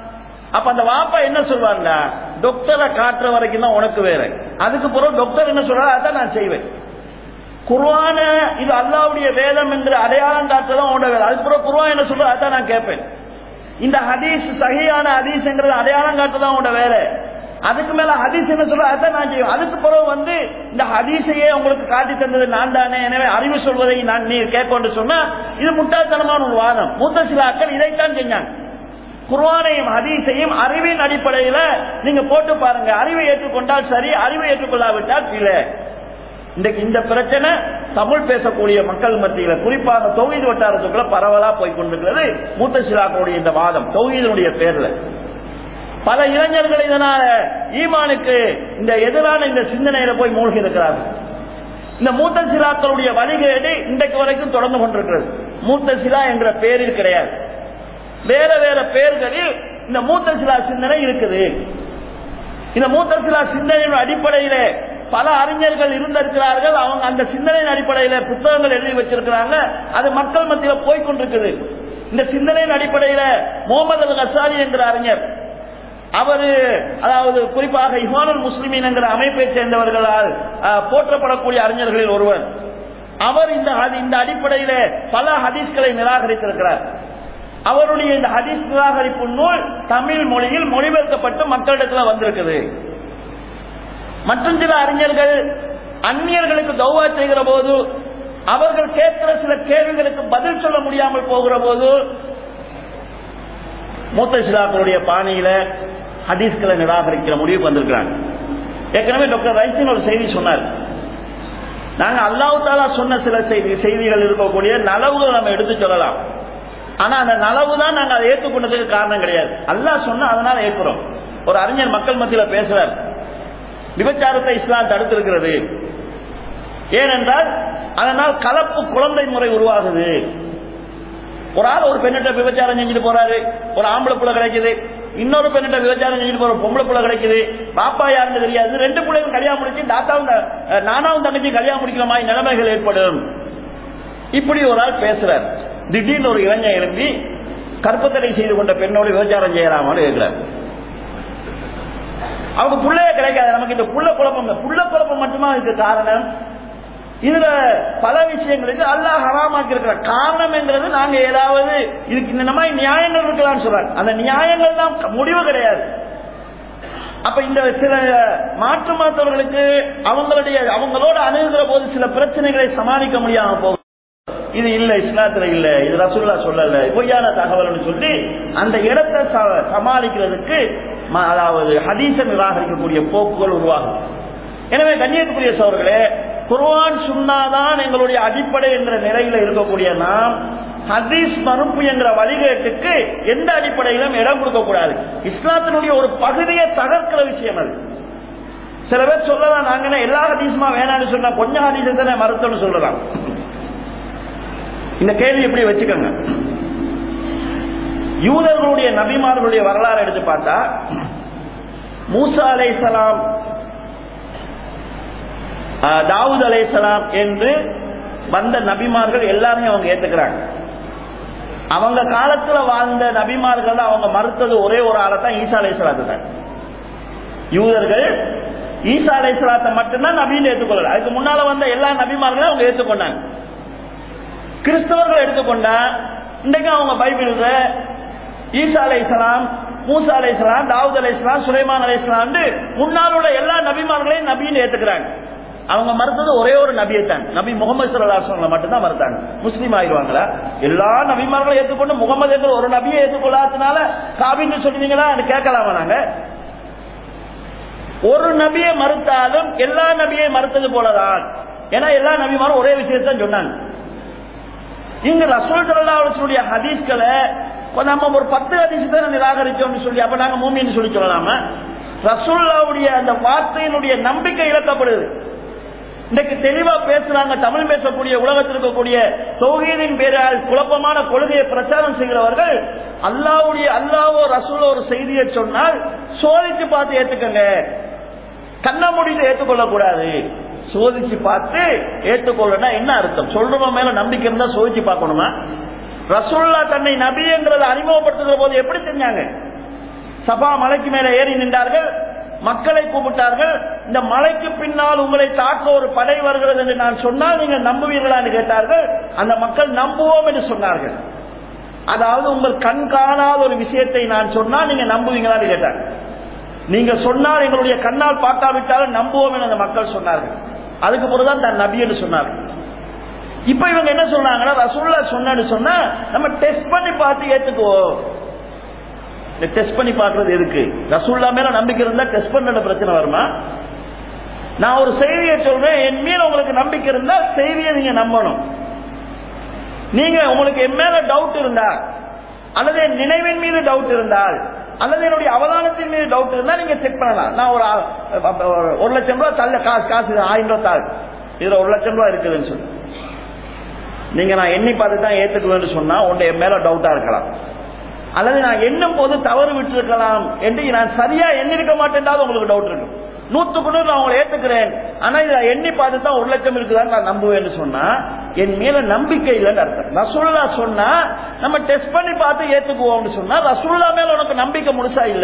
அப்ப அந்த வாப்பா என்ன சொல்வாருடா, டாக்டரை காட்டுற வரைக்கும் தான் உனக்கு வேற, அதுக்கு பிறகு டாக்டர் என்ன சொல்றாரு அதான் நான் செய்வேன். குர்ஆன இது அல்லாஹ்வுடைய வேதம் என்று அடையாளம் காட்டுறதும் உன்னோட வேலை, அதுக்கு பிறகு குர்ஆன் என்ன சொல்றது அதான் நான் கேட்பேன். இந்த ஹதீஸ் சஹீஹான ஹதீஸ்ங்கிறது அடையாளம் காட்டுறதும் உன்னோட வேலை, அதுக்கு மேல ஹதீஸ் என்ன சொல்ற அதான் நான் செய்வேன். அதுக்கு பிறகு இந்த ஹதீஸையே உங்களுக்கு காட்டி தந்தது நான் தானே, எனவே அறிவு சொல்வதை நான் நீ கேட்கொண்டு சொன்னா இது முட்டாள்தனமான ஒரு வாதம். முத்தசிலாக்கள் இதைத்தான் செஞ்சாங்க. குர்ஆனையும் ஹதீஸையும் அறிவின் அடிப்படையில நீங்க போட்டு பாருங்க, அறிவை ஏற்றுக்கொண்டால் சரி, அறிவை ஏற்றுக்கொள்ளாவிட்டால் இல்லை. இன்றைக்கு இந்த பிரச்சனை தமிழ் பேசக்கூடிய மக்கள் மத்தியில குறிப்பாக தௌஹீத் வட்டாரத்துக்குள்ள பரவலா போய்கொண்டிருக்கிறது. முத்தசிலாக்களுடைய இந்த வாதம் தௌஹீதுடைய பேர்ல பல இளைஞர்கள் இதனால ஈமானுக்கு இந்த எதிரான இந்த சிந்தனையில போய் மூழ்கி இருக்கிறார்கள். இந்த முத்தசிலாக்களுடைய வழிகேடு இன்றைக்கு வரைக்கும் தொடர்ந்து கொண்டிருக்கிறது. முத்தசிலா என்ற பேரில் கிடையாது, வேற வேற பெயர்களில் இந்த முத்தசிலா சிந்தனை இருக்குது. இந்த முத்தசிலா சிந்தனையின் அடிப்படையில பல அறிஞர்கள் இருந்திருக்கிறார்கள். அவங்க அந்த சிந்தனையின் அடிப்படையில புத்தகங்கள் எழுதி வச்சிருக்கிறாங்க. அது மக்கள் மத்தியில் போய்கொண்டிருக்குது. இந்த சிந்தனையின் அடிப்படையில முகமது அல் கசாலி என்கிற அறிஞர், அவரு அதாவது குறிப்பாக இஹ்வானுல் முஸ்லிமீன் என்கிற அமைப்பை சேர்ந்தவர்களால் போற்றப்படக்கூடிய அறிஞர்களில் ஒருவர். அவர் இந்த அடிப்படையில பல ஹதீஸ்களை நிராகரித்திருக்கிறார். அவருடைய இந்த ஹதீஸ் நிராகரிப்பு நூல் தமிழ் மொழியில் மொழிபெயர்க்கப்பட்டு மக்களிடத்தில் வந்திருக்குது. மற்றும் சில அறிஞர்கள் அந்நியர்களுக்கு தௌவா செய்கிற போது அவர்கள் கேட்கிற சில கேள்விகளுக்கு பதில் சொல்ல முடியாமல் போகிற போது முத்தசிலாக்களுடைய பாணியில ஹதீஸ்களை நிராகரிக்கிற முடிவுக்கு வந்திருக்கிறாங்க. ஏற்கனவே டாக்டர் ரைசின் ஒரு செய்தி சொன்னார், நாங்க அல்லாஹ் தஆலா சொன்ன சில செய்திகள் இருக்கக்கூடிய நலவுகளை நம்ம எடுத்து சொல்லலாம், ஆனா அந்த நலவு தான் நாங்க அதை ஏற்றுக்கொண்டதுக்கு காரணம் கிடையாது. அல்லாஹ் சொன்னா அதனால ஏற்கிறோம். ஒரு அறிஞர் மக்கள் மத்தியில பேசுறார், விபச்சாரத்தை இஸ்லாம் தடுத்திருக்கிறது, ஏனென்றால் அதனால் கலப்பு குழந்தை முறை உருவாகுது. ஒரு ஆள் ஒரு பெண்ணிட்ட விபச்சாரம் செஞ்சுட்டு போறாரு, ஒரு ஆம்பளை புள்ள கிடைக்குது, இன்னொரு பெண்ணிட்ட விபச்சாரம் செஞ்சுட்டு போற பொம்பளை புள்ள கிடைக்குது, பாப்பா யாருன்னு தெரியாது, ரெண்டு பிள்ளைகளும் கல்யாணம் முடிச்சு நானாவும் தங்கச்சி கல்யாணம் முடிக்கிற மாதிரி நிலைமைகள் ஏற்படும். இப்படி ஒரு ஆள் பேசுறார். திடீர்னு ஒரு இளைஞன் எழுப்பி கற்பத்தடை செய்து கொண்ட பெண்ணோடு விபச்சாரம் செய்யலாமான்னு கேட்கிறார். அவங்க புள்ளைய கிடைக்காது, நமக்கு இந்த புள்ள குழப்பம் மட்டுமா இதுக்கு காரணம்? இதுல பல விஷயங்களுக்கு அல்லாஹ் ஹராமாக்கி இருக்கிற காரணம் என்கிறது நாங்க ஏதாவது இதுக்கு இந்த மாதிரி நியாயங்கள் இருக்கலாம்னு சொல்றாங்க. அந்த நியாயங்கள் தான் முடிவு கிடையாது. அப்ப இந்த சில மாற்று மதத்தவர்களுக்கு அவங்களோட அணுகுகிற போது சில பிரச்சனைகளை சமாளிக்க முடியாம போகும். இது இல்ல, இஸ்லாத்துல இல்ல, இது ரசூலுல்லாஹ் சொல்லல, பொய்யான தகவல்னு சொல்லி அந்த இடத்தை சமாளிக்கிறதுக்கு அதாவது ஹதீஸை நிராகரிக்கக்கூடிய போக்குகள் உருவாகும். எனவே கண்ணியத்துக்குரிய சகோதரர்களே, குர்ஆன் சுன்னாதான் எங்களுடைய அடிப்படை என்ற நிலையில இருக்கக்கூடிய நாம் ஹதீஸ் மறுப்பு என்ற வழிகேட்டுக்கு எந்த அடிப்படையிலும் இடம் கொடுக்க கூடாது. இஸ்லாத்தினுடைய ஒரு பகுதியை தகர்க்கிற விஷயம் அது. சில பேர் சொல்லலாம், நாங்க எல்லா ஹதீஸுமா வேணாம்னு சொன்னா கொஞ்சம் ஹதீஸை தானே மறுத்தோம்னு சொல்லலாம். இந்த கேள்வி எப்படி வச்சுக்கோங்க. யூதர்களுடைய நபிமார்களுடைய வரலாறு எடுத்து பார்த்தா, மூசா அலைஹிஸ்ஸலாம், தாவூத் அலைஹிஸ்ஸலாம் என்று வந்த நபிமார்கள் எல்லாருமே அவங்க ஏத்துக்கிறாங்க. அவங்க காலத்துல வாழ்ந்த நபிமார்கள் அவங்க மறுத்தது ஒரே ஒரு ஆளை தான், ஈசா அலைஹிஸ்ஸலாத்தை தான். யூதர்கள் ஈசா அலைஹிஸ்ஸலாத்தை மட்டும்தான் நபின்னு ஏற்றுக்கொள்ளல. அதுக்கு முன்னால வந்த எல்லா நபிமார்களும் அவங்க ஏற்றுக்கொண்டாங்க. கிறிஸ்தவர்கள் எடுத்துக்கொண்டா இன்றைக்கு அவங்க பைபிள்ல ஈசா அலைஹிஸ்ஸலாம், மூசா அலைஹிஸ்ஸலாம், தாவூத் அலைஹிஸ்ஸலாம், சுலைமான் அலைஹிஸ்ஸலாம் முன்னால் உள்ள எல்லா நபிமார்களையும் நபின்னு ஏத்துக்கிறாங்க. அவங்க மறுத்தது ஒரே ஒரு நபியை தான், நபி முகமது ஸல்லல்லாஹு அலைஹி வஸல்லம் மட்டும்தான் மறுத்தாங்க. முஸ்லீம் ஆயிடுவாங்களா? எல்லா நபிமார்களும் ஏற்றுக்கொண்டு முகமது என்ற ஒரு நபியை ஏற்றுக்கொள்ளாதனால காபின்னு சொல்லுவீங்களா கேட்கலாமா? நாங்க ஒரு நபியை மறுத்தாலும் எல்லா நபியை மறுத்தது போலதான். ஏன்னா எல்லா நபிமாரும் ஒரே விஷயத்தான் சொன்னாங்க. இங்க ரசூல் ஸல்லல்லாஹு அலைஹி வஸல்லம் ஹதீஸ்களை நம்ம ஒரு 10 ஹதீஸ் தான் நிராகரிச்சோம்னு சொல்லி அப்ப நாங்க மூமின்னு சொல்லி சொல்லலாமா? ரசூலுல்லாஹ்வுடைய அந்த வார்த்தையினுடைய நம்பிக்கை இழக்கப்படுது. இன்னைக்கு தெளிவா பேசுறாங்க, தமிழ் பேசக்கூடிய உலகத்தில் இருக்கக்கூடிய தௌஹீதின் பேரால் குழப்பமான கொள்கையை பிரச்சாரம் செய்கிறவர்கள் அல்லாஹ்வோ ரசூலோ ஒரு செய்தியை சொன்னால் சோதிச்சு பார்த்து ஏத்துக்கங்க, கண்ண மூடிட்டு ஏற்றுக்கொள்ள கூடாது. சோதிச்சு பார்த்து ஏற்றுக்கொள்ளனா என்ன அர்த்தம்? சொல்றவங்க மேல நம்பிக்கை இருந்தா சோதிச்சு பார்க்கணுமா? ரசூலுல்லாஹ் தன்னை நபி என்றதை அறிமுகப்படுத்துகிற போது எப்படி செஞ்சாங்க? சபா மலைக்கு மேலே ஏறி நின்றார்கள், மக்களை கூப்பிட்டார்கள். இந்த மலைக்கு பின்னால் உங்களை தாக்க ஒரு படை வருகிறது என்று நான் சொன்னால் நீங்கள் நம்புவீர்களா என்று கேட்டார்கள். அந்த மக்கள் நம்புவோம் என்று சொன்னார்கள். அதாவது உங்கள் கண் காணாத ஒரு விஷயத்தை நான் சொன்னால் நீங்க நம்புவீங்களா என்று கேட்டார். நீங்க சொன்னால் எங்களுடைய கண்ணால் பார்க்காவிட்டாலும் நம்புவோம் என்று அந்த மக்கள் சொன்னார்கள். அதுக்கு பிறகுதான் தான் நபி என்று சொன்னார்கள். இப்ப இவங்க என்ன சொன்னாங்கன்னா, ரசூலுல்லாஹ் சொன்னு சொன்னா நம்ம டெஸ்ட் பண்ணி பார்த்து ஏத்துக்குவோம். டெஸ்ட் பண்ணி பார்க்கறது எதுக்கு? ரசூலுல்லாஹ் மேல நம்பிக்கை இருந்தா டெஸ்ட் பண்ற பிரச்சனை வருமா? நான் ஒரு செய்தியை சொல்றேன், என் மீது உங்களுக்கு நம்பிக்கை இருந்தா செய்தியை நீங்க நம்பணும். நீங்க உங்களுக்கு என் மேல டவுட் இருந்தா, அல்லது என் நினைவின் மீது டவுட் இருந்தால், அல்லது என்னுடைய அவதானத்தின் மீது டவுட் இருந்தா நீங்க செக் பண்ணலாம். நான் ஒரு 1 லட்சம் ரூபாய் தள்ள காசு 1000 ரூபாய் தாள், இதுல 1 லட்சம் ரூபாய் இருக்குதுன்னு சொல்லி நீங்க நான் எண்ணி பார்த்து தான் ஏத்துக்குவேன்னு சொன்னா உன்னை என் மேல டவுட்டா இருக்கலாம். அல்லது நான் எண்ணும் போது தவறு விட்டு இருக்கலாம் என்று நான் சரியா எண்ணிருக்க மாட்டேன் உங்களுக்கு டவுட் இருக்கு. 100க்கு 100 நான் உங்களை ஏத்துக்கிறேன், ஆனா இதை எண்ணி பார்த்து தான் 1 லட்சம் இருக்குதான்னு நான் நம்புவேன்னு சொன்னா என் மேல நம்பிக்கை இல்லைன்னு அர்த்தம். ரசூலுல்லாஹ் சொன்னா நம்ம டெஸ்ட் பண்ணி பார்த்து ஏத்துக்குவோம்னு சொன்னா ரசூலுல்லாஹ் மேல உனக்கு நம்பிக்கை முழுசா இல்ல,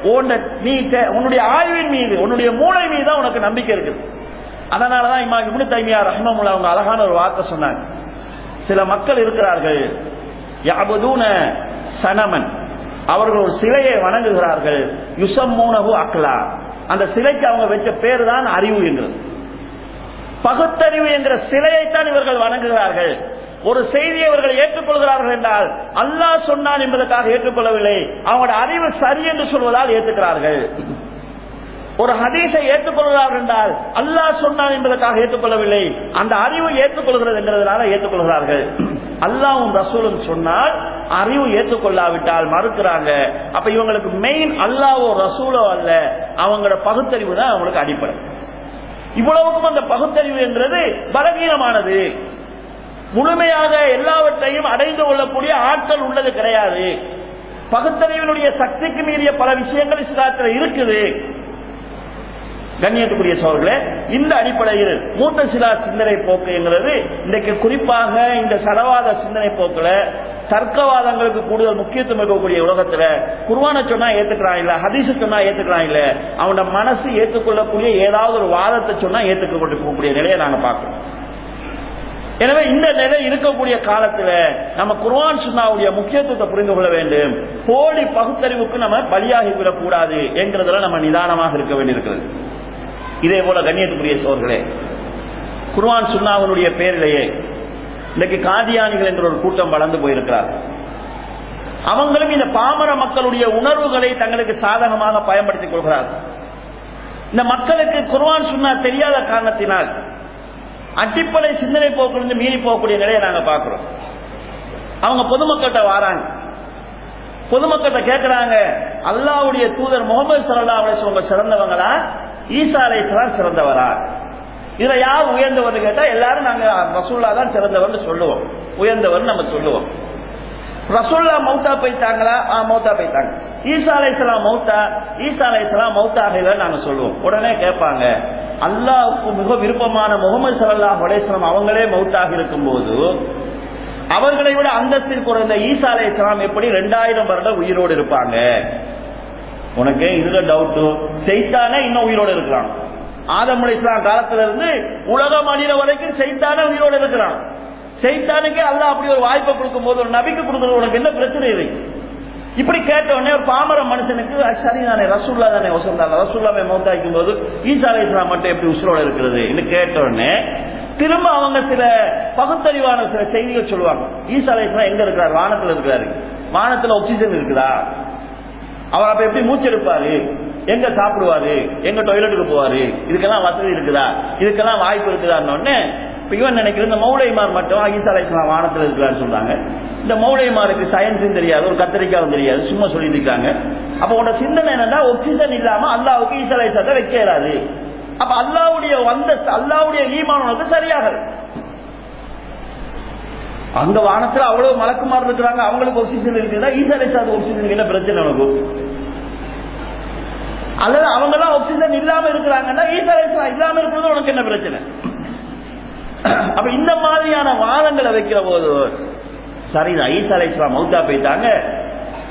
நீ உன்னுடைய ஆய்வின் மீது, உன்னுடைய மூளை மீது தான் உனக்கு நம்பிக்கை இருக்குது. அதனாலதான் இமாம் இப்னு தைமியா ரஹ்மத்துல்லாஹி அவங்க அழகான ஒரு வார்த்தை சொன்னாங்க. சில மக்கள் இருக்கிறார்கள், யஅபுதூன சனமன், அவர்கள் ஒரு சிலையை வணங்குகிறார்கள், யுஸம்மூனஹு அக்லா, அந்த சிலைக்கு அவங்க வச்ச பேர் தான் அறிவு என்கிறது. பகுத்தறிவு என்கிற சிலையைத்தான் இவர்கள் வணங்குகிறார்கள். ஒரு செய்தியை இவர்கள் ஏற்றுக்கொள்கிறார்கள் என்றால் அல்லாஹ் சொன்னான் என்பதற்காக ஏற்றுக்கொள்ளவில்லை, அவங்களோட அறிவு சரி என்று சொல்வதால் ஏற்றுக்கிறார்கள். ஒரு ஹதீஸை ஏற்றுக்கொள்கிறார்கள் என்றால் அல்லாஹ் சொன்னான் என்பதற்காக ஏற்றுக்கொள்ளவில்லை, அந்த அறிவு ஏற்றுக்கொள்கிறது என்கிறதுனால ஏற்றுக்கொள்கிறார்கள். அல்லாஹ்வும் ரசூலும் சொன்னால் அறிவு ஏற்றுக்கொள்ளாவிட்டால் மறுக்கிறாங்க. அப்ப இவங்களுக்கு மெயின் அல்லாஹ்வோ ரசூலோ அல்ல, அவங்களோட பகுத்தறிவு தான் அவங்களுக்கு அடிப்படை. இவ்வளவுக்கும் அந்த பகுத்தறிவு என்கிறது பலவீனமானது, முழுமையாக எல்லாவற்றையும் அடைந்து கொள்ளக்கூடிய ஆற்றல் உள்ளது கிடையாது. பகுத்தறிவினுடைய சக்திக்கு மீறிய பல விஷயங்கள் இஸ்லாத்தில் இருக்குது. கண்ணியத்துக்குரிய சோழர்களே, இந்த அடிப்படையில் முத்தசிலா சிந்தனை போக்கு என்கிறது இன்றைக்கு குறிப்பாக இந்த சடவாத சிந்தனை போக்குல தர்க்கவாதங்களுக்கு கூடுதல் முக்கியத்துவம் இருக்கக்கூடிய உலகத்துல குர்ஆனை சொன்னா ஏத்துக்கிறான் இல்ல, ஹதீஸை சொன்னா ஏத்துக்கிறான் இல்ல, அவனோட மனசு ஏற்றுக்கொள்ளக்கூடிய ஏதாவது ஒரு வாதத்தை சொன்னா ஏற்றுக்கொள்ளக்கூடிய நிலையை நாங்க பார்க்கிறோம். எனவே இந்த நிலை இருக்கக்கூடிய காலத்துல நம்ம குர்ஆன் சுன்னாவுடைய முக்கியத்துவத்தை புரிந்து கொள்ள வேண்டும். போலி பகுத்தறிவுக்கு நம்ம பலியாகி விடக்கூடாது என்கிறதுல நம்ம நிதானமாக இருக்க வேண்டியிருக்கிறது. இதே போல கண்ணியத்துக்குரிய சோர்களே, குர்ஆன் சுன்னாவினுடைய பேரிலேயே இன்னைக்கு காதியானிகள் என்ற ஒரு கூட்டம் வளர்ந்து போயிருக்கிறார். அவங்களும் இந்த பாமர மக்களுடைய உணர்வுகளை தங்களுக்கு சாதகமாக பயன்படுத்திக் கொள்கிறார்கள். இந்த மக்களுக்கு குர்ஆன் சுன்னா தெரியாத காரணத்தினால் அடிப்படை சிந்தனை போக்கிலிருந்து மீறி போகக்கூடிய நிலையை நாங்க பார்க்கிறோம். அவங்க பொதுமக்கள்கிட்ட வராங்க, பொதுமக்கள்கிட்ட கேட்கிறாங்க, அல்லாஹ்வுடைய தூதர் முகமது ஸல்லல்லாஹு அலைஹி வஸல்லம் சிறந்தவங்களா, ஈசா அலைஹிஸ்ஸலாம் சிறந்தவரா? இதுல யார் உயர்ந்தவர் கேட்டா எல்லாரும் நாங்க ரசூலுல்லாஹ் தான் சிறந்தவர்னு சொல்லுவோம், உயர்ந்தவர் நம்ம சொல்லுவோம். ரசூலுல்லாஹ் மௌத்தா போயிட்டாங்களா? மௌத்தா போயிட்டாங்க. ஈசா அலைஹிஸ்ஸலாம் மௌத்தா? ஈசா அலைஹிஸ்ஸலாம் மௌத்தா ஆகல நாங்க சொல்லுவோம். உடனே கேட்பாங்க, அல்லாஹ்வுக்கு மிக விருப்பமான முகமது ஸல்லல்லாஹு அலைஹி வஸல்லம் அவங்களே மௌத்தாக இருக்கும் போது அவர்களை விட அந்தஸ்தில் குறைந்த ஈசா அலைஹிஸ்ஸலாம் எப்படி 2000 வருடம் உயிரோடு இருப்பாங்க? உனக்கு இதுல டவுட், சைத்தானே இன்னும் உயிரோடு இருக்கிறான். ஆதம் அலைஹிஸ்ஸலாம் காலத்துல இருந்து உலகம் அழிற வரைக்கும் சைத்தானே உயிரோடு இருக்கிறான். சைத்தானுக்கே அல்லாஹ் அப்படி ஒரு வாய்ப்பை கொடுக்கும் போது ஒரு நபிக்கு கொடுக்கிறது உனக்கு என்ன பிரச்சனை இருக்கு? இப்படி கேட்ட உடனே ஒரு பாமர மனுஷனுக்கு சரிதானே, ரசூலுல்லாஹ் தானே வசந்தாங்க, ரசூலுல்லாஹ் மௌத்தாக்கும் போது ஈசா அலைஹிஸ்ஸலாம் மட்டும் எப்படி உயிரோடு இருக்கிறது என்று கேட்ட உடனே திரும்ப அவங்க சில பகுத்தறிவான சில செய்திகள் சொல்லுவாங்க. ஈசா அலைஹிஸ்ஸலாம் எங்க இருக்கிறார்? வானத்துல இருக்கிறாரு. வானத்துல ஆக்சிஜன் இருக்குதா? அவர் அப்ப எப்படி மூச்செடுப்பாரு? எங்க சாப்பிடுவாரு? எங்க டாய்லெட்டுக்கு போவாரு? இதுக்கெல்லாம் வசதி இருக்குதா? இதுக்கெல்லாம் வாய்ப்பு இருக்குதான்னு இவன் நினைக்கிறது இந்த மௌலைமார் மட்டும் ஈசா அலைஹிஸ்ஸலாம் வானத்தில் இருக்கிறான்னு சொல்றாங்க. இந்த மௌலைமாருக்கு சயின்ஸும் தெரியாது, ஒரு கத்திரிக்காவும் தெரியாது, சும்மா சொல்லிட்டு இருக்காங்க. அப்ப உன்னோட சிந்தனை என்னன்னா ஆக்சிஜன் இல்லாம அல்லாஹ்வுக்கு ஈசா அலைஹிஸ்ஸலாத்தை வைக்க இயலாது. அப்ப அல்லாஹ்வுடைய ஈமான் உனக்கு சரியாக அங்க வானத்துல அவ்வளவு மலக்குமார் இருக்கிறாங்க, அவங்களுக்கு ஆக்சிஜன் இருக்குதா? ஈசா அலைஹிஸ்ஸலாத்துக்கு ஆக்சிஜன் என்ன பிரச்சனை உனக்கு? அல்லது அவங்க எல்லாம் ஆக்சிஜன் இல்லாம இருக்கிறாங்கன்னா ஈசா அலைஹிஸ்ஸலாம் இல்லாம இருக்கிறது உனக்கு என்ன பிரச்சனை? அப்ப இந்த மாதிரியான வாதங்களை வைக்கிற போது சரிதான், ஈசா அலைஹிஸ்ஸலாம் மௌத்தா போயிட்டாங்க,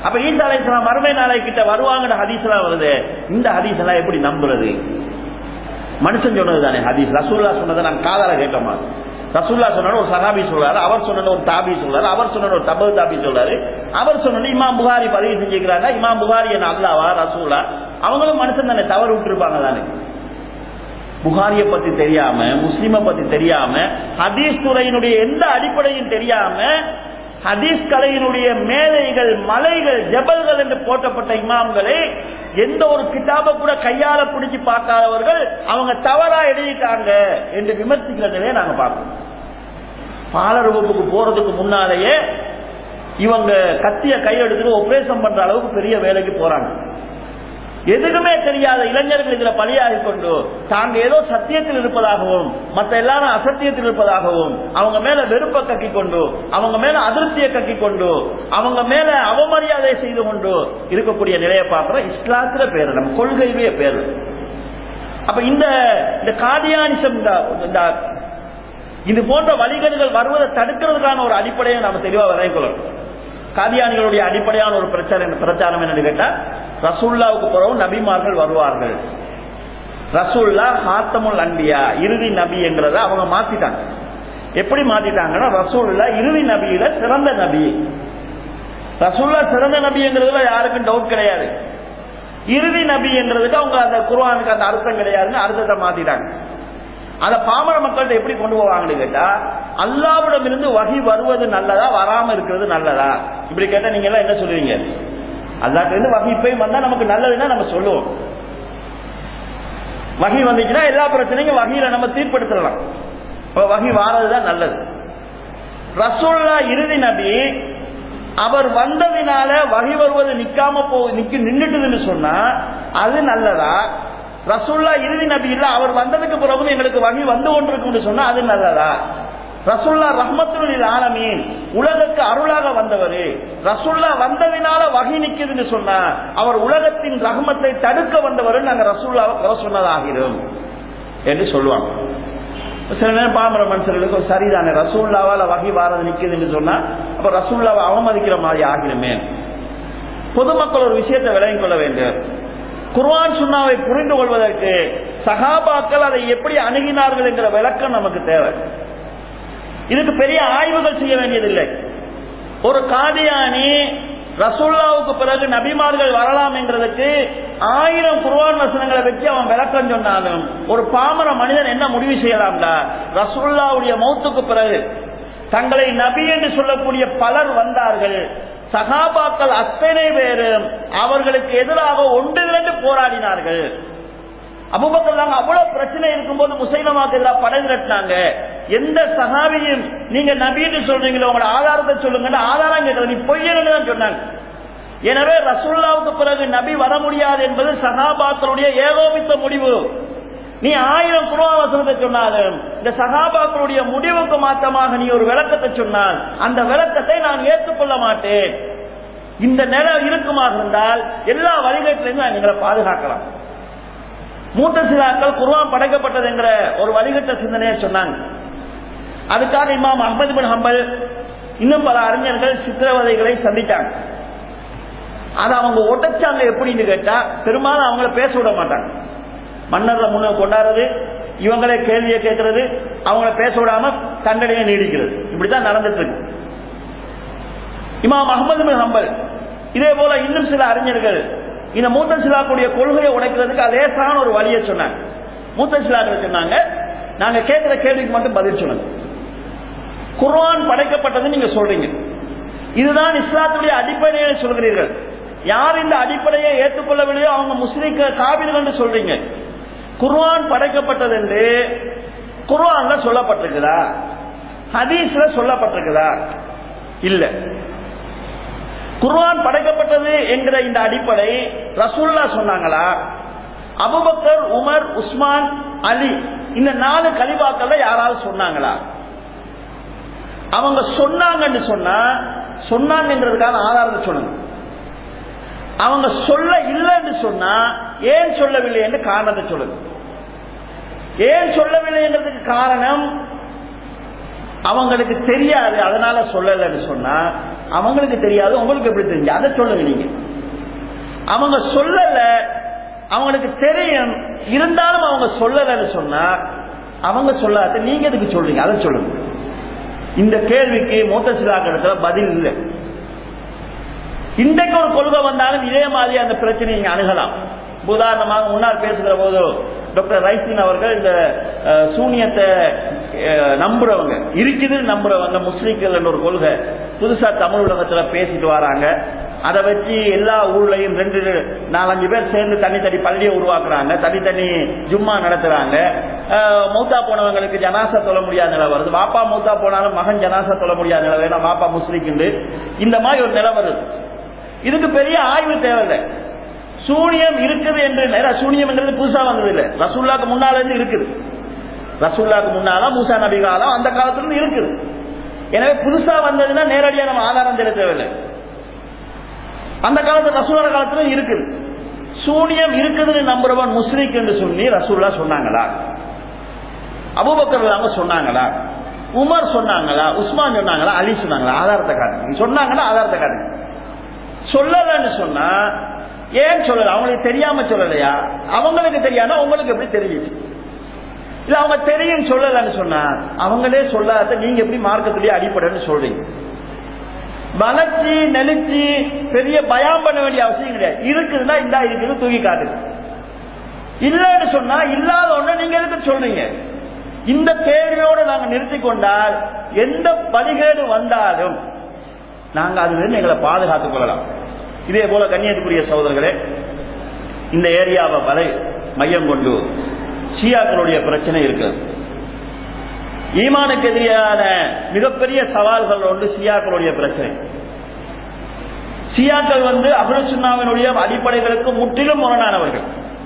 அப்ப ஈசா அலைஹிஸ்ஸலாம் மறுமை நாளை கிட்ட வருவாங்கன்னு ஹதீஸ்லாம் வருது. இந்த ஹதீஸ் எல்லாம் எப்படி நம்புறது? மனுஷன் சொன்னது தானே ஹதீஸ். ரசூலுல்லாஹ் சொன்னதை நான் காதால கேட்டோமா? ரசூலுல்லாஹ் சொன்னாரு, ஒரு சஹாபி சொல்றாரு, அவர் சொன்னது ஒரு தாபி சொல்றாரு, அவர் சொன்னது ஒரு தபு தாபி சொல்றாரு, அவர் சொன்னது இமாம் புகாரி பதிவு செஞ்சுக்கிறாங்க. இமாம் புகாரி என்ன அல்லாஹ்வா ரசூலா? அவங்களும் மனுஷன் தானே, தவறு விட்டுருப்பாங்க தானே. புகாரிய பத்தி தெரியாம, முஸ்லிமை பத்தி தெரியாம, ஹதீஸ் துறையினுடைய எந்த அடிப்படையும் தெரியாம, ஹதீஸ் கலையினுடைய மேலைகள், மலைகள், ஜபல்கள் என்று போட்டப்பட்ட இமாம்களை எந்த ஒரு கிதாபை கூட கையால பிடிச்சு பார்க்காதவர்கள் அவங்க தவறா எழுதிட்டாங்க என்று விமர்சிக்கிறதே நாங்க பார்க்கணும். பாலர் வகுப்புக்கு போறதுக்கு முன்னாலேயே இவங்க கத்திய கையெடுத்து ஆபரேஷன் பண்ற அளவுக்கு பெரிய வேலைக்கு போறாங்க. எதுக்குமே தெரியாத இளைஞர்கள் இதுல பலியாகி கொண்டு தாங்க ஏதோ சத்தியத்தில் இருப்பதாகவும் மற்ற எல்லாரும் அசத்தியத்தில் இருப்பதாகவும் அவங்க மேல வெறுப்பை கக்கி கொண்டு, அவங்க மேல அதிருப்தியை கக்கி கொண்டு, அவங்க மேல அவமரியாதை செய்து கொண்டு இருக்கக்கூடிய நிலையை பார்க்கிற இஸ்லாத்துல பேரு, நம்ம கொள்கையிலேயே பேரு. அப்ப இந்த காதியானிசம், இது போன்ற வழிகேடுகள் வருவதை தடுக்கிறதுக்கான ஒரு அடிப்படையை நாம தெளிவா வரையணும். காதியானிகளுடைய அடிப்படையான ஒரு பிரச்சாரம் என்னன்னு கேட்டா, ரசூலுல்லாஹ்வுக்கு பிறகு நபிமார்கள் வருவார்கள். ரசூலுல்லாஹ் ஹாத்தமுல் அன்பியா, இறுதி நபி என்கிறத அவங்க மாத்திட்டாங்க. எப்படி மாத்திட்டாங்கன்னா, ரசூலுல்லாஹ் இறுதி நபியில சிறந்த நபி. ரசூலுல்லாஹ் சிறந்த நபி என்கிறதுல யாருக்கும் டவுட் கிடையாது. இறுதி நபி என்றதுக்கு அவங்க அந்த குர்ஆனுக்கு அந்த அர்த்தம் கிடையாதுன்னு அர்த்தத்தை மாத்திட்டாங்க. அத பாமர மக்கள்கிட்ட எப்படி கொண்டு போவாங்கன்னு கேட்டா, அல்லாஹ்விடம் இருந்து வஹி வருவது நல்லதா, வராம இருக்கிறது நல்லதா? இப்படி கேட்டா நீங்க எல்லாம் என்ன சொல்லுவீங்க? அல்லாஹ்ட்ட இருந்து வஹி போய் வந்தா நமக்கு நல்லதுன்னா நம்ம சொல்லுவோம். வஹி வந்துச்சுன்னா எல்லா பிரச்சனையும் வஹியில நம்ம தீர்ப்படுத்தலாம். வஹி வாரதுதான் நல்லது. ரசூலுல்லாஹ் இறுதி நபி, அவர் வந்ததினால வஹி வருவது நிக்காம நின்னுட்டுதுன்னு சொன்னா அது நல்லதா? ரசூலுல்லாஹ் இறுதி நபி இல்ல, அவர் வந்ததுக்கு பிறகு எங்களுக்கு வஹி வந்து கொண்டிருக்குன்னு சொன்னா அது நல்லதா? ரசூலுல்லாஹ் ரஹ்மத்துல் லில் ஆலமீன், உலகத்துக்கு அருளாக வந்தவர், ரசூலுல்லாஹ் வந்ததினால வஹி நிக்குதுன்னு சொன்னா அவர் உலகத்தின் ரஹ்மத்தை தடுக்க வந்தவர், நாங்க ரசூலுல்லாஹ்வை குறை சொன்னதாகிறோம் என்று சொல்லுவாங்க. சில நேரம் பாமர மனுஷர்களுக்கு சரிதானே, ரசூலுல்லாஹ்வால வஹி வாரது நிக்குதுன்னு சொன்னா அப்ப ரசூலுல்லாஹ்வை அவமதிக்கிற மாதிரி ஆகிருமே. பொதுமக்கள் ஒரு விஷயத்தை விளங்கிக் கொள்ள வேண்டும். குர்ஆன் சுன்னாவை புரிந்து கொள்வதற்கு சஹாபாக்கள் அதை எப்படி அணுகினார்கள் என்கிற விளக்கம் நமக்கு தேவை. இதுக்கு பெரிய ஆய்வுகள் செய்ய வேண்டியதில்லை. ஒரு காதியானி ரசூலுல்லாஹ்வுக்கு பிறகு நபிமார்கள் வரலாம் என்கிறதுக்கு 1000 குர்ஆன் வசனங்களை வச்சு அவன் விளக்கம் சொன்னாலும் ஒரு பாமர மனிதன் என்ன முடிவு செய்யலாம்டா, ரசூலுல்லாஹ்வுடைய மௌத்துக்கு பிறகு தங்களை நபி என்று சொல்லக்கூடிய பலர் வந்தார்கள், சஹாபாக்கள் அத்தனை பேரும் அவர்களுக்கு எதிராக ஒன்றிரண்டு போராடினார்கள். அபூபக்கர் அவ்வளவு பிரச்சனை இருக்கும்போது முசைலமாவுக்கு எதிராக படை திரட்டினாங்க. எந்த சஹாபியும் நீங்க நபின்னு சொல்றீங்களோ உங்களோட ஆதாரத்தை சொல்லுங்க, ஆதாரம் கேட்கல, நீ பொய்யன்னு தான் சொன்னாங்க. எனவே ரசூலுல்லாஹ்வுக்கு பிறகு நபி வர முடியாது என்பது சஹாபாக்களுடைய ஏகோபித்த முடிவு. நீ 1000 குர்ஆன் வசனத்தை சொன்னாலும் இந்த சஹாபாக்களுடைய முடிவுக்கு மாற்றமாக நீ ஒரு விளக்கத்தை சொன்னால் அந்த விளக்கத்தை நான் ஏற்றுக்கொள்ள மாட்டேன். இந்த நிலை இருக்குமாக இருந்தால் எல்லா வழிகட்டிலிருந்து எங்களை பாதுகாக்கலாம். முத்தஸிலாக்கள் குர்ஆன் படைக்கப்பட்டது என்கிற ஒரு வழிகட்ட சிந்தனையை சொன்னாங்க. அதுக்காக இமாம் அஹ்மத் பின் ஹம்பல் இன்னும் பல அறிஞர்கள் சித்திரவதைகளை சந்தித்தாங்க. அதை அவங்க உடைச்சாங்க. எப்படின்னு கேட்டா, பெரும்பாலும் அவங்கள பேச விட மாட்டாங்க. மன்னர்ல முன்ன கொண்டாடுறது, இவங்களே கேள்வியை கேட்கறது, அவங்கள பேச விடாம தண்டனையை நீடிக்கிறது, இப்படித்தான் நடந்துட்டு இருக்கு. இமாம் அஹ்மத் பின் ஹம்பல் இதே போல இன்னும் சில அறிஞர்கள் இந்த முத்தஸிலாக்குடைய கொள்கையை உடைக்கிறதுக்கு லேசான ஒரு வழியை சொன்னாங்க. முத்தஸிலாக்கள் சொன்னாங்க, நாங்க கேட்கிற கேள்விக்கு மட்டும் பதில் சொல்லுங்க. குர்ஆன் படைக்கப்பட்டது நீங்க சொல்றீங்க, இதுதான் இஸ்லாத்துடைய அடிப்படையை சொல்கிறீர்கள். யார் இந்த அடிப்படையை ஏற்றுக்கொள்ளவில்லையோ அவங்க முஸ்லிம் காபிர்கள் என்று சொல்றீங்க. குர்ஆன் படைக்கப்பட்டது என்று குர்ஆன்ல சொல்லப்பட்டிருக்குதா? ஹதீஸ்ல சொல்லப்பட்டிருக்குதா? இல்ல. குர்ஆன் படைக்கப்பட்டது என்கிற இந்த அடிப்படை ரசூலுல்லாஹ் சொன்னாங்களா? அபூபக்கர், உமர், உஸ்மான், அலி இந்த 4 கலிபாக்கள்ல யாராவது சொன்னாங்களா? அவங்க சொன்னாங்கன்னு சொன்னா சொன்னாங்கன்றதுக்கான ஆதாரத்தை சொல்லுங்க. அவங்க சொல்ல இல்லைன்னு சொன்னா ஏன் சொல்லவில்லை என்று காரணத்தை சொல்லுங்க. ஏன் சொல்லவில்லை என்றதுக்கு காரணம், அவங்களுக்கு தெரியாது அதனால சொல்லலன்னு சொன்னா, அவங்களுக்கு தெரியாது உங்களுக்கு எப்படி தெரிஞ்சு அதை சொல்லுங்க. நீங்க அவங்க சொல்லல, அவங்களுக்கு தெரியும் இருந்தாலும் அவங்க சொல்லலன்னு சொன்னா, அவங்க சொல்லாத நீங்க எதுக்கு சொல்றீங்க அதை சொல்லுங்க. இந்த கேள்விக்கு முத்தசிலாக்களத்துல பதில் இல்லை. இன்றைக்கு ஒரு கொள்கை வந்தாலும் இதே மாதிரி அந்த பிரச்சனையை நீங்க அணுகலாம். உதாரணமாக முன்னால் பேசுகிற போது டாக்டர் ரைசின் அவர்கள் இந்த சூனியத்தை நம்புறவங்க இருக்குது, நம்புறவங்க முஸ்லிம்கள் ஒரு கொள்கை புதுசா தமிழ் உலகத்துல பேசிட்டு வராங்க. அதை வச்சு எல்லா ஊர்லயும் 2-4-5 பேர் சேர்ந்து தனி பள்ளியை உருவாக்குறாங்க, தனி ஜும்மா நடத்துறாங்க. மௌத்தா போனவங்களுக்கு ஜனாசா தொழ முடியாத நிலை வருது. வாப்பா மௌத்தா போனாலும் மகன் ஜனாசா தொழ முடியாத நிலை வேணும், வாப்பா முஸ்லிக்கு இந்த மாதிரி ஒரு நிலை வருது. இதுக்கு பெரிய ஆய்வு தேவையில்லை. சூனியம் இருக்குது என்று, சூனியம் என்றது புதுசா வந்தது இல்லை, ரசூலுல்லாஹ்க்கு முன்னால இருந்து இருக்குது. ரசூலுல்லாஹ்க்கு முன்னால மூசா நபி காலம் அந்த காலத்துல இருந்து இருக்குது. எனவே புதுசா வந்ததுன்னா நேரடியா நம்ம ஆதாரம் தேட தேவையில்லை. அந்த காலத்துல ரசூலுல்லாஹ் காலத்துல இருக்குது. சூனியம் இருக்குதுன்னு நம்புறவன் முஸ்லிக் என்று சொல்லி ரசூலுல்லாஹ் சொன்னாங்களா? அபூபக்கர் அவங்க சொன்னாங்களா? உமர் சொன்னாங்களா? உஸ்மான் சொன்னாங்களா? அலி சொன்னாங்களா? ஆதாரத்தை காட்டுங்க. சொன்னாங்கன்னா ஆதாரத்தை காட்டுங்க. சொல்லலன்னு சொன்னா ஏன் சொல்லல? அவங்களுக்கு தெரியாம சொல்லலையா? அவங்களுக்கு தெரியாம உங்களுக்கு எப்படி தெரிஞ்சிச்சு? இல்ல அவங்க தெரியும் சொல்லலன்னு சொன்னா அவங்களே சொல்லாத நீங்க எப்படி மார்க்கத்திலேயே அடிப்படைன்னு சொல்றீங்க? வளர்ச்சி நெளிச்சு பெரிய பயம் பண்ண வேண்டிய அவசியம் கிடையாது. இருக்குதுன்னா இந்தா இருக்குது தூக்கி காட்டுங்க. இல்லன்னு சொன்னா இல்லாத ஒண்ணு நீங்க எதுக்கு சொல்றீங்க? இந்த கேள்வியோடு நாங்க நிறுத்தி கொண்டால் எந்த வழிகேடு வந்தாலும் நாங்க அதுல எங்களை பாதுகாத்துக் கொள்ளலாம். இதே போல கண்ணியத்துக்குரிய சகோதரர்களே, இந்த ஏரியாவை வரை மையம் கொண்டு ஷியாக்களுடைய பிரச்சனை இருக்கு. ஈமானுக்கு எதிரான மிகப்பெரிய சவால்கள் ஒன்று ஷியாக்களுடைய பிரச்சனை. ஷியாக்கள் அஹ்லுஸ் சுன்னாவினுடைய அடிப்படைகளுக்கு முற்றிலும் முரணானவர்கள்.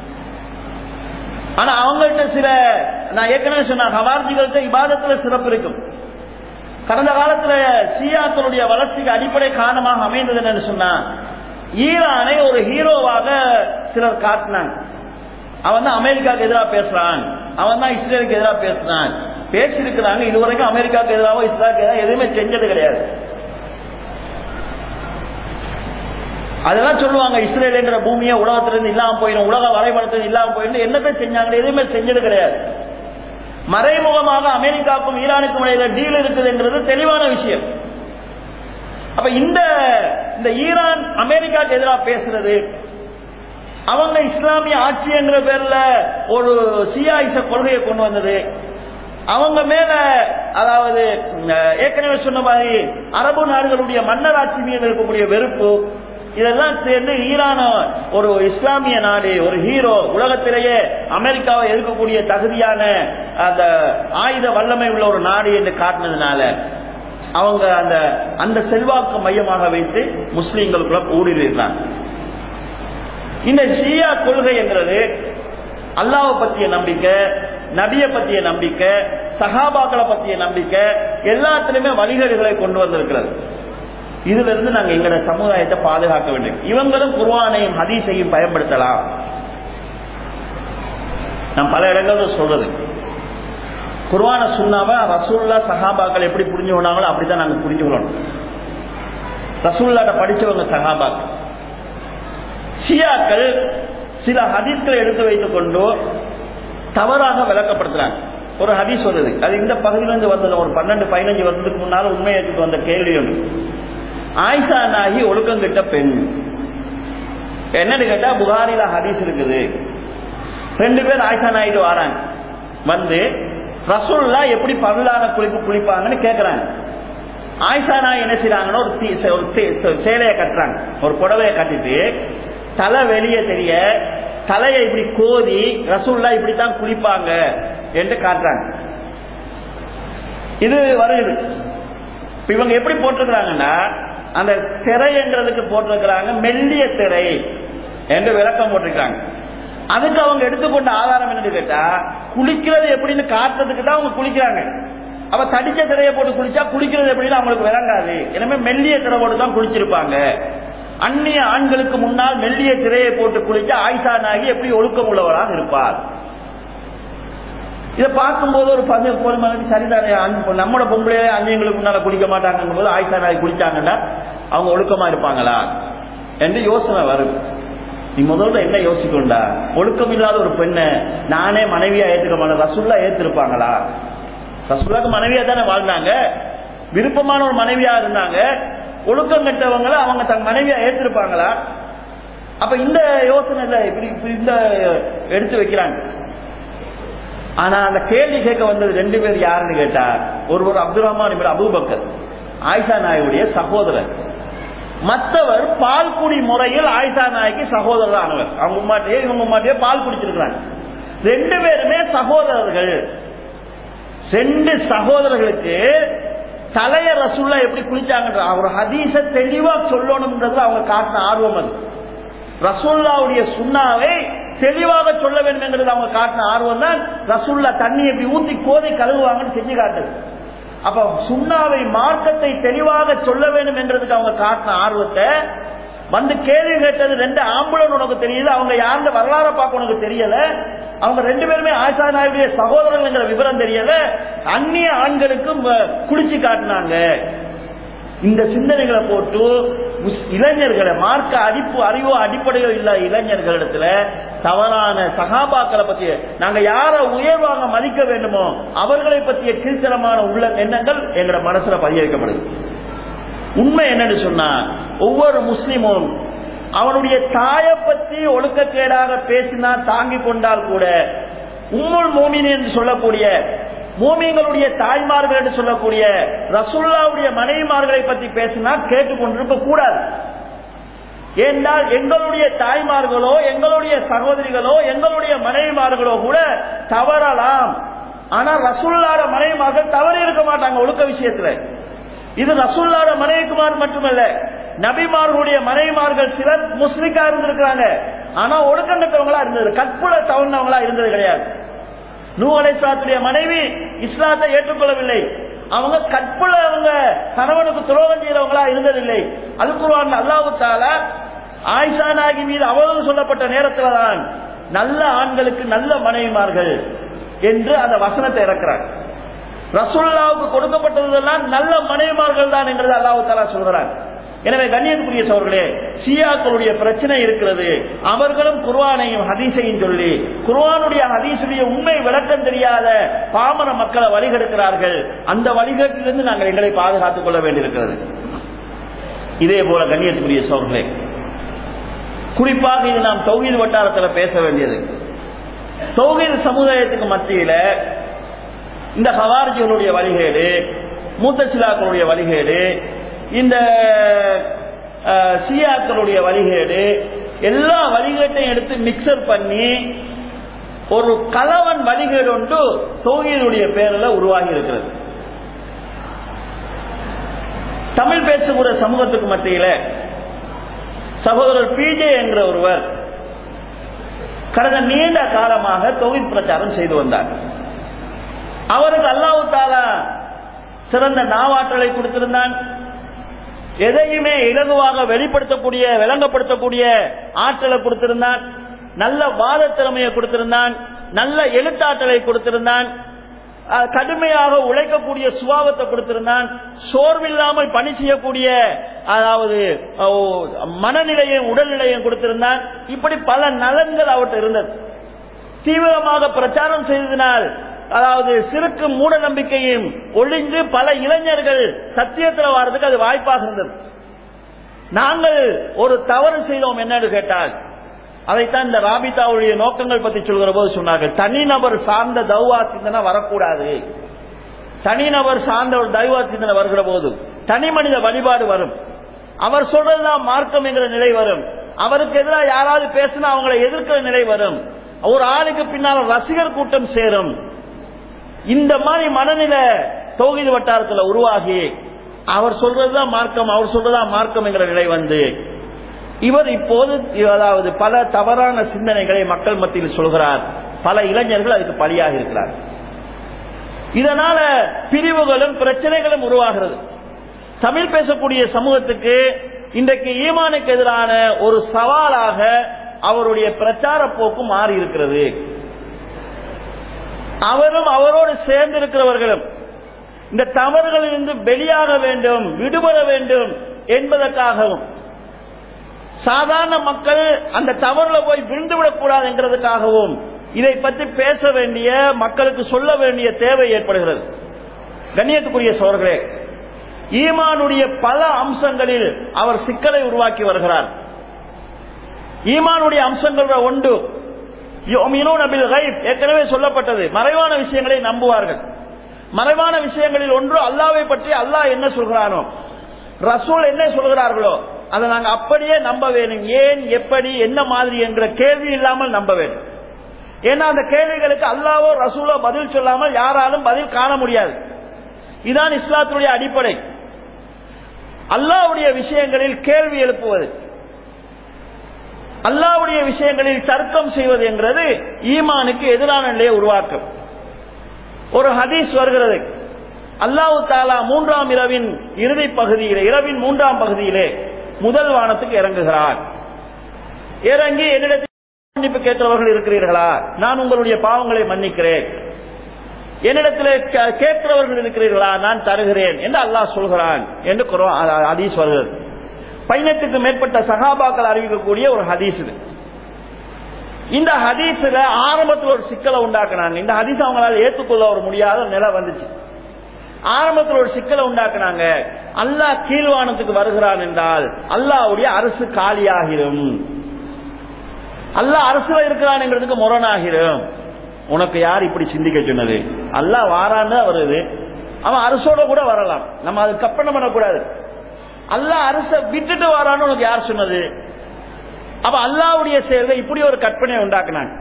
ஆனா அவங்கள்ட்ட சில, நான் ஏற்கனவே சொன்ன ஹவார்ஜிகள்ட்ட இபாதத்துல சிறப்பு இருக்கும். கடந்த காலத்துல ஷியாக்களுடைய வளர்ச்சிக்கு அடிப்படை காரணமாக அமைந்தது என்னன்னு சொன்னா, ஈரானை ஒரு ஹீரோவாக சிலர் காட்டினாங்க. அவன் தான் அமெரிக்காவுக்கு எதிராக பேசுறான், அவன் தான் இஸ்ரேலுக்கு எதிராக பேசுறான், பேசியிருக்கிறாங்க. இதுவரைக்கும் அமெரிக்காவுக்கு எதிராக இஸ்ரேலுக்கு எதிராக எதுவுமே செஞ்சது கிடையாது. அதெல்லாம் சொல்லுவாங்க, இஸ்ரேல் என்ற பூமியை உலகத்திலிருந்து இல்லாம போயிடும், உலக வரைபடத்திலிருந்து இல்லாம போயிடும், என்னத்தை செஞ்சாங்க? எதுவுமே செஞ்சது கிடையாது. மறைமுகமாக அமெரிக்காவுக்கும் ஈரானுக்கும் இடையில டீல் இருக்குது என்றது தெளிவான விஷயம். அப்ப இந்த ஈரான் அமெரிக்காவுக்கு எதிராக பேசுறது, அவங்க இஸ்லாமிய ஆட்சி என்ற பேர்ல ஒரு சியாயிச கொள்கையை கொண்டு வந்தது, அவங்க மேல அதாவது ஏற்கனவே சொன்ன மாதிரி அரபு நாடுகளுடைய மன்னராட்சி மீது இருக்கக்கூடிய வெறுப்பு, இதெல்லாம் சேர்ந்து ஈரான ஒரு இஸ்லாமிய நாடு, ஒரு ஹீரோ, உலகத்திலேயே அமெரிக்காவை எதிர்க்கக்கூடிய தகுதியான அந்த ஆயுத வல்லமை உள்ள ஒரு நாடு என்று காட்டினதுனால அவங்க அந்த செல்வாக்கு மையமாக வைத்து முஸ்லீம்களுக்குள்ள ஊடுருவினாங்க. இந்த ஷியா கொள்கை என்கிறது அல்லாஹ்வை பற்றிய நம்பிக்கை, நபியை பற்றிய நம்பிக்கை, சஹாபாக்களை பற்றிய நம்பிக்கை, எல்லாத்திலுமே வழிகேடுகளை கொண்டு வந்திருக்கிறது. இதுல இருந்து நாங்க எங்களோட சமுதாயத்தை பாதுகாக்க வேண்டும். இவங்களும் குர்ஆனையும் ஹதீஸையும் பயன்படுத்தலாம். நான் பல இடங்கள் சொல்றது, குர்ஆன சுன்னாவை ரசூலுல்லாஹ் சஹாபாக்கள் எப்படி புரிஞ்சு கொண்டாங்களோ அப்படித்தான் நாங்க புரிஞ்சுக்கணும். ரசூலுல்லாஹ்ட்ட படிச்சவங்க சஹாபாக்கள். ஷியாக்கள் சில ஹதீஸ்களை எடுத்து வைத்துக் கொண்டு தவறாக விளக்கப்படுத்துறாங்க. ஒரு ஹதீஸ் வருது, அது இந்த பகுதியிலிருந்து வந்தது, ஒரு 12-15 வருஷத்துக்கு முன்னால உண்மையை வந்த கேள்வி ஒன்று. ஆயிஷா நாயகி ஒழுக்கம் கெட்ட பெண். என்னன்னு கேட்டா புகாரில ஹதீஸ் இருக்குது, 2 பேர் ஆயிஷா நாயிட்டு வராங்க, வந்து ரசூலுல்லாஹ் எப்படி பரலான குளிப்பு குளிப்பாங்கன்னு கேட்கிறாங்க. ஆயிஷா நாய் என்ன செய்யறாங்கன்னா ஒரு சேலையை கட்டுறாங்க, ஒரு புடவையை கட்டிட்டு தலை வெளியே தெரிய தலையை இப்படி கோதி ரசூலுல்லாஹ் இப்படித்தான் குளிப்பாங்க என்று காட்டுறாங்க. இது வருது. இவங்க எப்படி போட்டிருக்கிறாங்கன்னா, அந்த திரைங்கிறதுக்கு போட்டிருக்கிறாங்க மெல்லிய திரை என்று விளக்கம் போட்டிருக்காங்க. அதுக்கு அவங்க எடுத்துக்கொண்ட ஆதாரம் என்னன்னு கேட்டா, குளிக்கிறது எப்படின்னு காட்டுறதுக்கு தான் அவங்க குளிக்கிறாங்க. அவ தடிச்ச திரையை போட்டு குளிச்சா குளிக்கிறது எப்படின்னு அவங்களுக்கு விளங்காது. எனவே மெல்லிய திரை போட்டு தான் குளிச்சிருப்பாங்க. அந்நிய ஆண்களுக்கு முன்னால் மெல்லிய திரையை போட்டு குளிச்சா ஆயிஷா நாயகி எப்படி ஒழுக்கம் உள்ளவராக இருப்பார். இதை பார்க்கும்போது ஒரு பொதுமகன் சரிதானே, நம்மளோட பொம்பளையே அந்நியங்களுக்கு முன்னால குடிக்க மாட்டாங்க போது ஆயிஷா நாய் குடிச்சாங்கன்னா அவங்க ஒழுக்கமா இருப்பாங்களா என்று யோசனை வரும். நீ முதல்ல என்ன யோசிக்கணும்டா, ஒழுக்கம் இல்லாத ஒரு பெண்ணை நானே மனைவியா ஏத்துக்க மாட்டேன். ரசூல்லா ஏத்திருப்பாங்களா? ரசூலுல்லாஹ்க்கு மனைவியா தானே வாழ்ந்தாங்க, விருப்பமான ஒரு மனைவியா இருந்தாங்க. ஒழுக்கம் கெட்டவங்களை அவங்க தங்க மனைவியா ஏத்திருப்பாங்களா? அப்ப இந்த யோசனை இல்ல இப்படி இந்த எடுத்து வைக்கிறாங்க. ஆனா அந்த கேள்வி கேட்க வந்தது ரெண்டு பேர் யாருன்னு கேட்டா, ஒருவர் அப்துல் ரஹ்மான் அபூபக்கர், ஆயிஷா நாயுடைய சகோதரர். மற்றவர் பால்குடி முறையில் ஆயிஷா நாய்க்கு சகோதரர் ஆனவர். அவங்க உம்மாட்டையே இவங்க உம்மாட்டையே பால் குடிச்சிருக்கிறாங்க. ரெண்டு பேருமே சகோதரர்கள். ரெண்டு சகோதரர்களுக்கு தலைய ரசூல்லா எப்படி குளிச்சாங்க ஒரு ஹதீஸ தெளிவா சொல்லணும்ன்றது அவங்க காட்டின ஆர்வம். அது ரசூல்லாவுடைய சுன்னாவை தெளிவாக சொல்ல வேண்டும் என்கிறது அவங்க காட்டின ஆர்வம் தான். ரசூல்லா தண்ணி எப்படி ஊத்தி கோதை கழுவுவாங்கன்னு செஞ்சு காட்டுது. அப்ப சுன்னாவை மார்க்கத்தை தெளிவாக சொல்ல வேண்டும் என்றதுக்கு அவங்க காட்டின ஆர்வத்தை வந்து கேள்வி கேட்டது ரெண்டு ஆம்புலன் உனக்கு தெரியுது, அவங்க யாருந்த வரலாறு பார்க்க உனக்கு தெரியல, அவங்க ரெண்டு பேருமே ஆயிஷா நாயுடைய சகோதரர்கள் விவரம் தெரியல, அந்நிய ஆண்களுக்கும் குளிச்சு காட்டினாங்க. இந்த சிந்தனைகளை போட்டு இளைஞர்களை மார்க்க அறிவோ அடிப்படையோ இல்ல இளைஞர்களிடத்துல தவறான சகாபாக்களை பத்தி நாங்க யார உயர்வாக மதிக்க வேண்டுமோ அவர்களை பற்றிய கீழ்த்தரமான உள்ள எண்ணங்கள் எங்களோட மனசுல பதிய வைக்கப்படுது. உண்மை என்னன்னு சொன்னா, ஒவ்வொரு முஸ்லிமும் அவனுடைய தாயை பற்றி ஒழுக்கக்கேடாக பேசினா தாங்கி கொண்டால் கூட உம்முல் மோமினின் என்று சொல்லக்கூடிய மூமின்களுடைய தாய்மார்கள் என்று சொல்லக்கூடிய ரசூலுல்லாஹ்வுடைய மனைவிமார்களை பற்றி பேசினா கேட்டுக்கொண்டிருக்க கூடாது. ஏனென்றால் எங்களுடைய தாய்மார்களோ எங்களுடைய சகோதரிகளோ எங்களுடைய மனைவிமார்களோ கூட தவறலாம். ஆனா ரசூலுல்லாஹ்வுடைய மனைவிமார்கள் தவறி இருக்க மாட்டாங்க ஒழுக்க விஷயத்துல. இது ரசூலுல்லாஹ்வுடைய மனைவிமார் மட்டுமல்ல, நபிமார்களுடைய மனைவிமார்கள் சிலர் முஸ்லிக்கா இருந்திருக்கிறாங்க. ஆனா ஒழுக்கம் கட்டவங்களா இருந்தது, கற்புல தவறினவங்களா இருந்தது கிடையாது. நூஹ் அலைஹிஸ்ஸலாத்துடைய மனைவி இஸ்லாத்தை ஏற்றுக்கொள்ளவில்லை, அவங்க கற்புல அவங்க கணவனுக்கு துரோகம் செய்யறவங்களா இருந்ததில்லை. அல் குர்ஆன் அல்லாஹ் தஆலா ஆயிஷா நாயகி மீது அவதூறு சொல்லப்பட்ட நேரத்தில் தான் நல்ல ஆண்களுக்கு நல்ல மனைவிமார்கள் என்று அந்த வசனத்தை இறக்கிறார். ரசூலுல்லாஹ்வுக்கு கொடுக்கப்பட்டதெல்லாம் நல்ல மனைவிமார்கள் தான் என்று அல்லாஹ் தஆலா சொல்கிறார். எனவே கண்ணியத்துக்குரிய சகோதரர்களே, ஷியாக்களுடைய பிரச்சனை இருக்கிறது. அவர்களும் குர்ஆனையும் ஹதீஸையும் சொல்லி குர்ஆனுடைய ஹதீஸுடைய உண்மை விளக்கம் தெரியாத பாமர மக்களை வழிகெடுக்கிறார்கள். அந்த வழிகேட்டிலிருந்து நாங்கள் எங்களை பாதுகாத்துக் கொள்ள வேண்டியிருக்கிறது. இதே போல கண்ணியத்துக்குரிய சகோதரர்களே, குறிப்பாக இது நாம் தௌஹீத் வட்டாரத்தில் பேச வேண்டியது. தௌஹீத் சமுதாயத்துக்கு மத்தியில இந்த ஹவாரிஜிகளுடைய வழிகேடு, முத்தசிலாக்களுடைய வழிகேடு, இந்த ஷியாக்களுடைய வழிகேடு, எல்லா வழிகேட்டையும் எடுத்து மிக்சர் பண்ணி ஒரு கலவன் வழிகேடு ஒன்று தௌஹீதுடைய பேரில் உருவாகி இருக்கிறது. தமிழ் பேசக்கூடிய சமூகத்துக்கு மத்தியில சகோதரர் பிஜே என்கிற ஒருவர் கடந்த நீண்ட காலமாக தௌஹீத் பிரச்சாரம் செய்து வந்தார். அவருக்கு அல்லாஹ் தஆலா சிறந்த நாவாற்றலை கொடுத்திருந்தான். எதையுமே இலகுவாக வெளிப்படுத்தக்கூடிய விளங்கப்படுத்தக்கூடிய ஆற்றலை கொடுத்திருந்தான். நல்ல வாத திறமையை கொடுத்திருந்தான். நல்ல எழுத்தாற்றலை கொடுத்திருந்தான். கடுமையாக உழைக்கக்கூடிய சுபாவத்தை கொடுத்திருந்தான். சோர்வில்லாமல் பணி செய்யக்கூடிய அதாவது மனநிலையும் உடல்நிலையும் கொடுத்திருந்தான். இப்படி பல நலன்கள் அவற்றை இருந்தது. தீவிரமாக பிரச்சாரம் செய்ததினால் அதாவது சிறுக்கு மூட நம்பிக்கையும் ஒழிந்து பல இளைஞர்கள் சத்தியத்தில் வாரதுக்கு அது வாய்ப்பாக இருந்தது. நாங்கள் ஒரு தவறு செய்தோம் என்னன்னு கேட்டால், அதைத்தான் இந்த ராபிதாவுடைய நோக்கங்கள் பற்றி சொல்கிற போது சொன்னார்கள், தனிநபர் சார்ந்த தௌவா சிந்தனை வரக்கூடாது. தனிநபர் சார்ந்த ஒரு தௌவா சிந்தனை வருகிற போது தனி மனித வழிபாடு வரும். அவர் சொல்றதுதான் மார்க்கம் என்கிற நிலை வரும். அவருக்கு எதிராக யாராவது பேசினா அவங்களை எதிர்க்கிற நிலை வரும். ஒரு ஆளுக்கு பின்னால் ரசிகர் கூட்டம் சேரும். இந்த மாதிரி மனநிலை தௌஹீத் வட்டாரத்தில் உருவாகி அவர் சொல்றதுதான் மார்க்கம், அவர் சொல்றதுதான் மார்க்கம் என்கிற நிலை வந்து இவர் இப்போது அதாவது பல தவறான சிந்தனைகளை மக்கள் மத்தியில் சொல்கிறார். பல இளைஞர்கள் அதுக்கு பலியாக இருக்கிறார். இதனால பிரிவுகளும் பிரச்சனைகளும் உருவாகிறது. தமிழ் பேசக்கூடிய சமூகத்துக்கு இன்றைக்கு ஈமானுக்கு எதிரான ஒரு சவாலாக அவருடைய பிரச்சார போக்கு மாறி இருக்கிறது. அவரும் அவரோடு சேர்ந்து இருக்கிறவர்களும் இந்த தவறுகளிலிருந்து வெளியாக வேண்டும், விடுபட வேண்டும் என்பதற்காகவும், சாதாரண மக்கள் அந்த தவறுல போய் விழுந்துவிடக் கூடாது என்கிறதுக்காகவும் இதை பற்றி பேச வேண்டிய, மக்களுக்கு சொல்ல வேண்டிய தேவை ஏற்படுகிறது. கண்ணியத்துக்குரிய சோழர்களே, ஈமானுடைய பல அம்சங்களில் அவர் சிக்கலை உருவாக்கி வருகிறார். ஈமானுடைய அம்சங்கள் ஒன்று யுமினூன பில் கைப், ஏற்கனவே சொல்லப்பட்டது, மறைவான விஷயங்களை நம்புவார்கள். மறைவான விஷயங்களில் ஒன்று அல்லாஹ்வை பற்றி அல்லாஹ் என்ன சொல்கிறானோ, ரசூல் என்ன சொல்கிறார்களோ அதை நாங்கள் அப்படியே நம்ப வேண்டும். ஏன், எப்படி, என்ன மாதிரி என்ற கேள்வி இல்லாமல் நம்ப வேண்டும். ஏன்னா அந்த கேள்விகளுக்கு அல்லாஹ்வோ ரசூலோ பதில் சொல்லாமல் யாராலும் பதில் காண முடியாது. இதுதான் இஸ்லாத்துடைய அடிப்படை. அல்லாஹ்வுடைய விஷயங்களில் கேள்வி எழுப்புவது, அல்லாஹ்வுடைய விஷயங்களில் தர்க்கம் செய்வது என்கிறது ஈமானுக்கு எதிரான நிலையை உருவாக்கும். ஒரு ஹதீஸ் வருகிறது, அல்லாஹ் தஆலா மூன்றாம் இரவின் இறுதி பகுதியிலே, இரவின் மூன்றாம் பகுதியிலே முதல் வானத்துக்கு இறங்குகிறார். இறங்கி என்னிடத்தில் மன்னிப்பு கேட்கிறவர்கள் இருக்கிறீர்களா, நான் உங்களுடைய பாவங்களை மன்னிக்கிறேன். என்னிடத்தில் கேட்கிறவர்கள் இருக்கிறீர்களா, நான் தருகிறேன் என்று அல்லாஹ் சொல்கிறான் என்று ஹதீஸ் வருகிறது. 18க்கு மேற்பட்ட சஹாபாக்கள் அறிவிக்கக்கூடிய ஒரு ஹதீஸ் இது. இந்த ஹதீஸ்ல ஆரம்பத்தில் ஒரு சிக்கலை உண்டாக்குனாங்க. இந்த ஹதீஸ் அவங்களால ஏற்றுக்கொள்ள ஒரு முடியாத நிலை வந்துச்சு. ஆரம்பத்தில் ஒரு சிக்கலை உண்டாக்குனாங்க. அல்லாஹ் கீழ்வானத்துக்கு வருகிறான் என்றால் அல்லாஹ்வுடைய அரசு காலியாகிரும், அல்லாஹ் அரசுல இருக்கிறான்ங்கிறதுக்கு முரணாகிரும். உனக்கு யார் இப்படி சிந்திக்க சொன்னது? அல்லாஹ் வாரான்னு வருது, அவன் அரசோட கூட வரலாம், நம்ம அது கற்பனை பண்ணக்கூடாது. அல்லாஹ் அரசை விட்டுட்டு வாரான்னு உனக்கு யார் சொன்னது? அப்ப அல்லாஹ்வுடைய செயல்கள் இப்படி ஒரு கற்பனையை உண்டாக்குனாங்க.